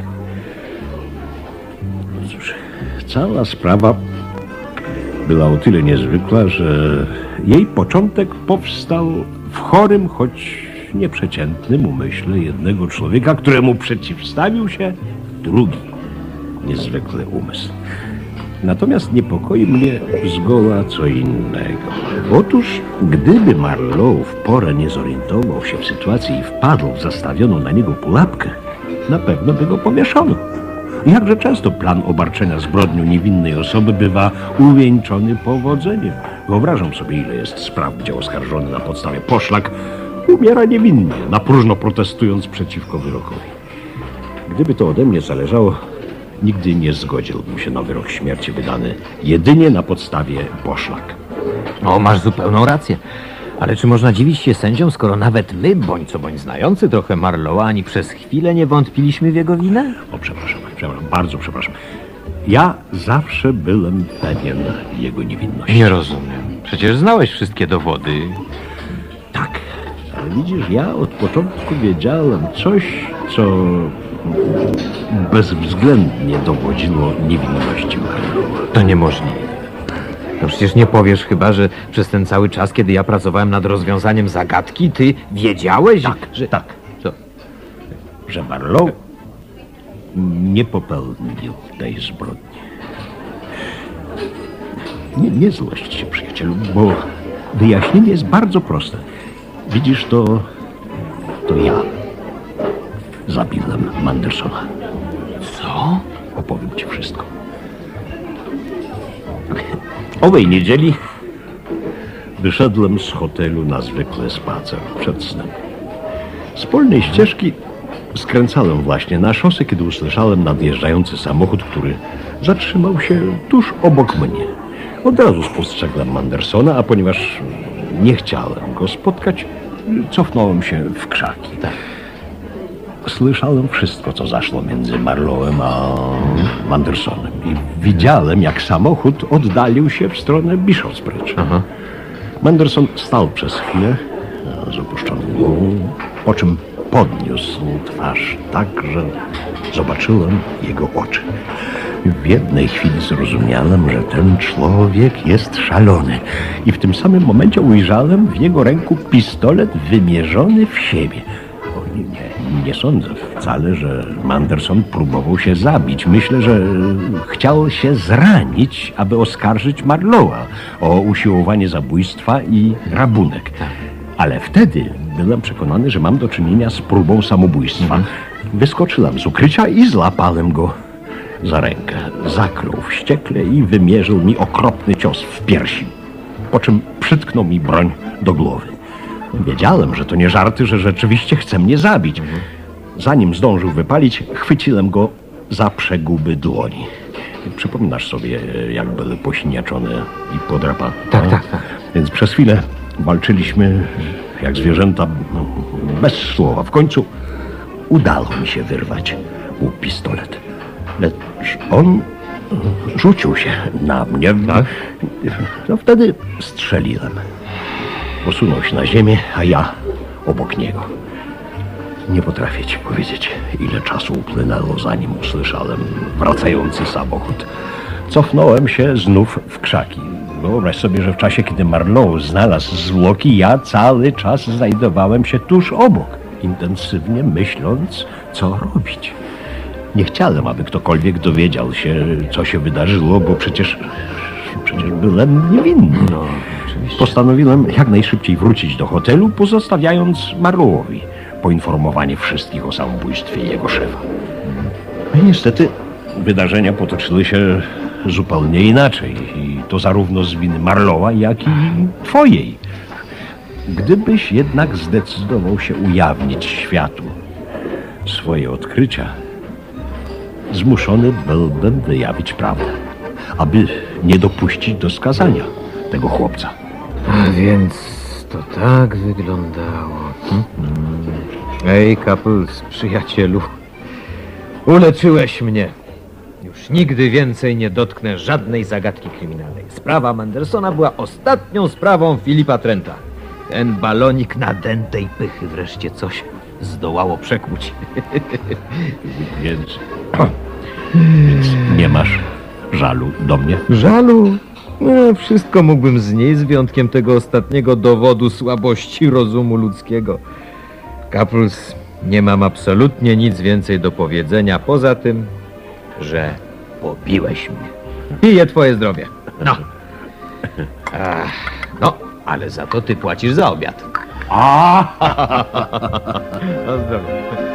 Cóż, cała sprawa była o tyle niezwykła, że jej początek powstał w chorym, choć nieprzeciętnym umyśle jednego człowieka, któremu przeciwstawił się drugi niezwykły umysł. Natomiast niepokoi mnie zgoła co innego. Otóż, gdyby Marlowe w porę nie zorientował się w sytuacji i wpadł w zastawioną na niego pułapkę, na pewno by go powieszono. Jakże często plan obarczenia zbrodnią niewinnej osoby bywa uwieńczony powodzeniem. Wyobrażam sobie, ile jest spraw, gdzie oskarżony na podstawie poszlak umiera niewinnie, na próżno protestując przeciwko wyrokowi. Gdyby to ode mnie zależało, nigdy nie zgodziłbym się na wyrok śmierci wydany jedynie na podstawie poszlak. O, masz zupełną rację. Ale czy można dziwić się sędziom, skoro nawet my, bądź co bądź znający trochę Marlowa, ani przez chwilę nie wątpiliśmy w jego winę? O, przepraszam, przepraszam, bardzo przepraszam. Ja zawsze byłem pewien jego niewinności. Nie rozumiem. Przecież znałeś wszystkie dowody. Tak, ale widzisz, ja od początku wiedziałem coś, co bezwzględnie dowodziło niewinności Marlowa. To niemożliwe. No przecież nie powiesz chyba, że przez ten cały czas, kiedy ja pracowałem nad rozwiązaniem zagadki, ty wiedziałeś, tak, że... Tak, Co? że Marlowe nie popełnił tej zbrodni. Nie, nie złość się, przyjacielu, bo wyjaśnienie jest bardzo proste. Widzisz, to... to ja zabiłem Mandersona. Co? Opowiem ci wszystko. Owej niedzieli wyszedłem z hotelu na zwykły spacer przed snem. Z polnej ścieżki skręcałem właśnie na szosę, kiedy usłyszałem nadjeżdżający samochód, który zatrzymał się tuż obok mnie. Od razu spostrzegłem Mandersona, a ponieważ nie chciałem go spotkać, cofnąłem się w krzaki. Słyszałem wszystko, co zaszło między Marlowem a Mandersonem i widziałem, jak samochód oddalił się w stronę Bishopsbridge. Aha. Manderson stał przez chwilę z opuszczoną głową, po czym podniósł twarz tak, że zobaczyłem jego oczy. W jednej chwili zrozumiałem, że ten człowiek jest szalony i w tym samym momencie ujrzałem w jego ręku pistolet wymierzony w siebie. O, nie, nie, nie sądzę wcale, że Manderson próbował się zabić. Myślę, że chciał się zranić, aby oskarżyć Marlowa o usiłowanie zabójstwa i rabunek. Ale wtedy byłem przekonany, że mam do czynienia z próbą samobójstwa. Wyskoczyłem z ukrycia i złapałem go za rękę. Zaklął wściekle i wymierzył mi okropny cios w piersi, po czym przytknął mi broń do głowy. Wiedziałem, że to nie żarty, że rzeczywiście chce mnie zabić. Zanim zdążył wypalić, chwyciłem go za przeguby dłoni. Przypominasz sobie, jak były posiniaczone i podrapane? Tak, tak, tak. Więc przez chwilę walczyliśmy jak zwierzęta, no, bez słowa. W końcu udało mi się wyrwać mu pistolet. Lecz on rzucił się na mnie. Tak? No wtedy strzeliłem. Posunął się na ziemię, a ja obok niego. Nie potrafię ci powiedzieć, ile czasu upłynęło, zanim usłyszałem wracający samochód. Cofnąłem się znów w krzaki. Wyobraź sobie, że w czasie, kiedy Marlowe znalazł zwłoki, ja cały czas znajdowałem się tuż obok, intensywnie myśląc, co robić. Nie chciałem, aby ktokolwiek dowiedział się, co się wydarzyło, bo przecież, przecież byłem niewinny. No, postanowiłem jak najszybciej wrócić do hotelu, pozostawiając Marlowe'owi poinformowanie wszystkich o samobójstwie jego szefa. I niestety wydarzenia potoczyły się zupełnie inaczej. I to zarówno z winy Marlowa, jak i twojej. Gdybyś jednak zdecydował się ujawnić światu swoje odkrycia, zmuszony byłbym wyjawić prawdę, aby nie dopuścić do skazania tego chłopca. A więc to tak wyglądało. Hmm? Ej, Couples, przyjacielu, uleczyłeś mnie. Już nigdy więcej nie dotknę żadnej zagadki kryminalnej. Sprawa Mandersona była ostatnią sprawą Filipa Trenta. Ten balonik nadętej pychy wreszcie coś zdołało przekłuć. Więc, więc nie masz żalu do mnie? Żalu? No, wszystko mógłbym znieść z wyjątkiem tego ostatniego dowodu słabości rozumu ludzkiego. Couples, nie mam absolutnie nic więcej do powiedzenia, poza tym, że pobiłeś mnie. Pije twoje zdrowie. No. Ach, no, ale za to ty płacisz za obiad. A! Na zdrowie.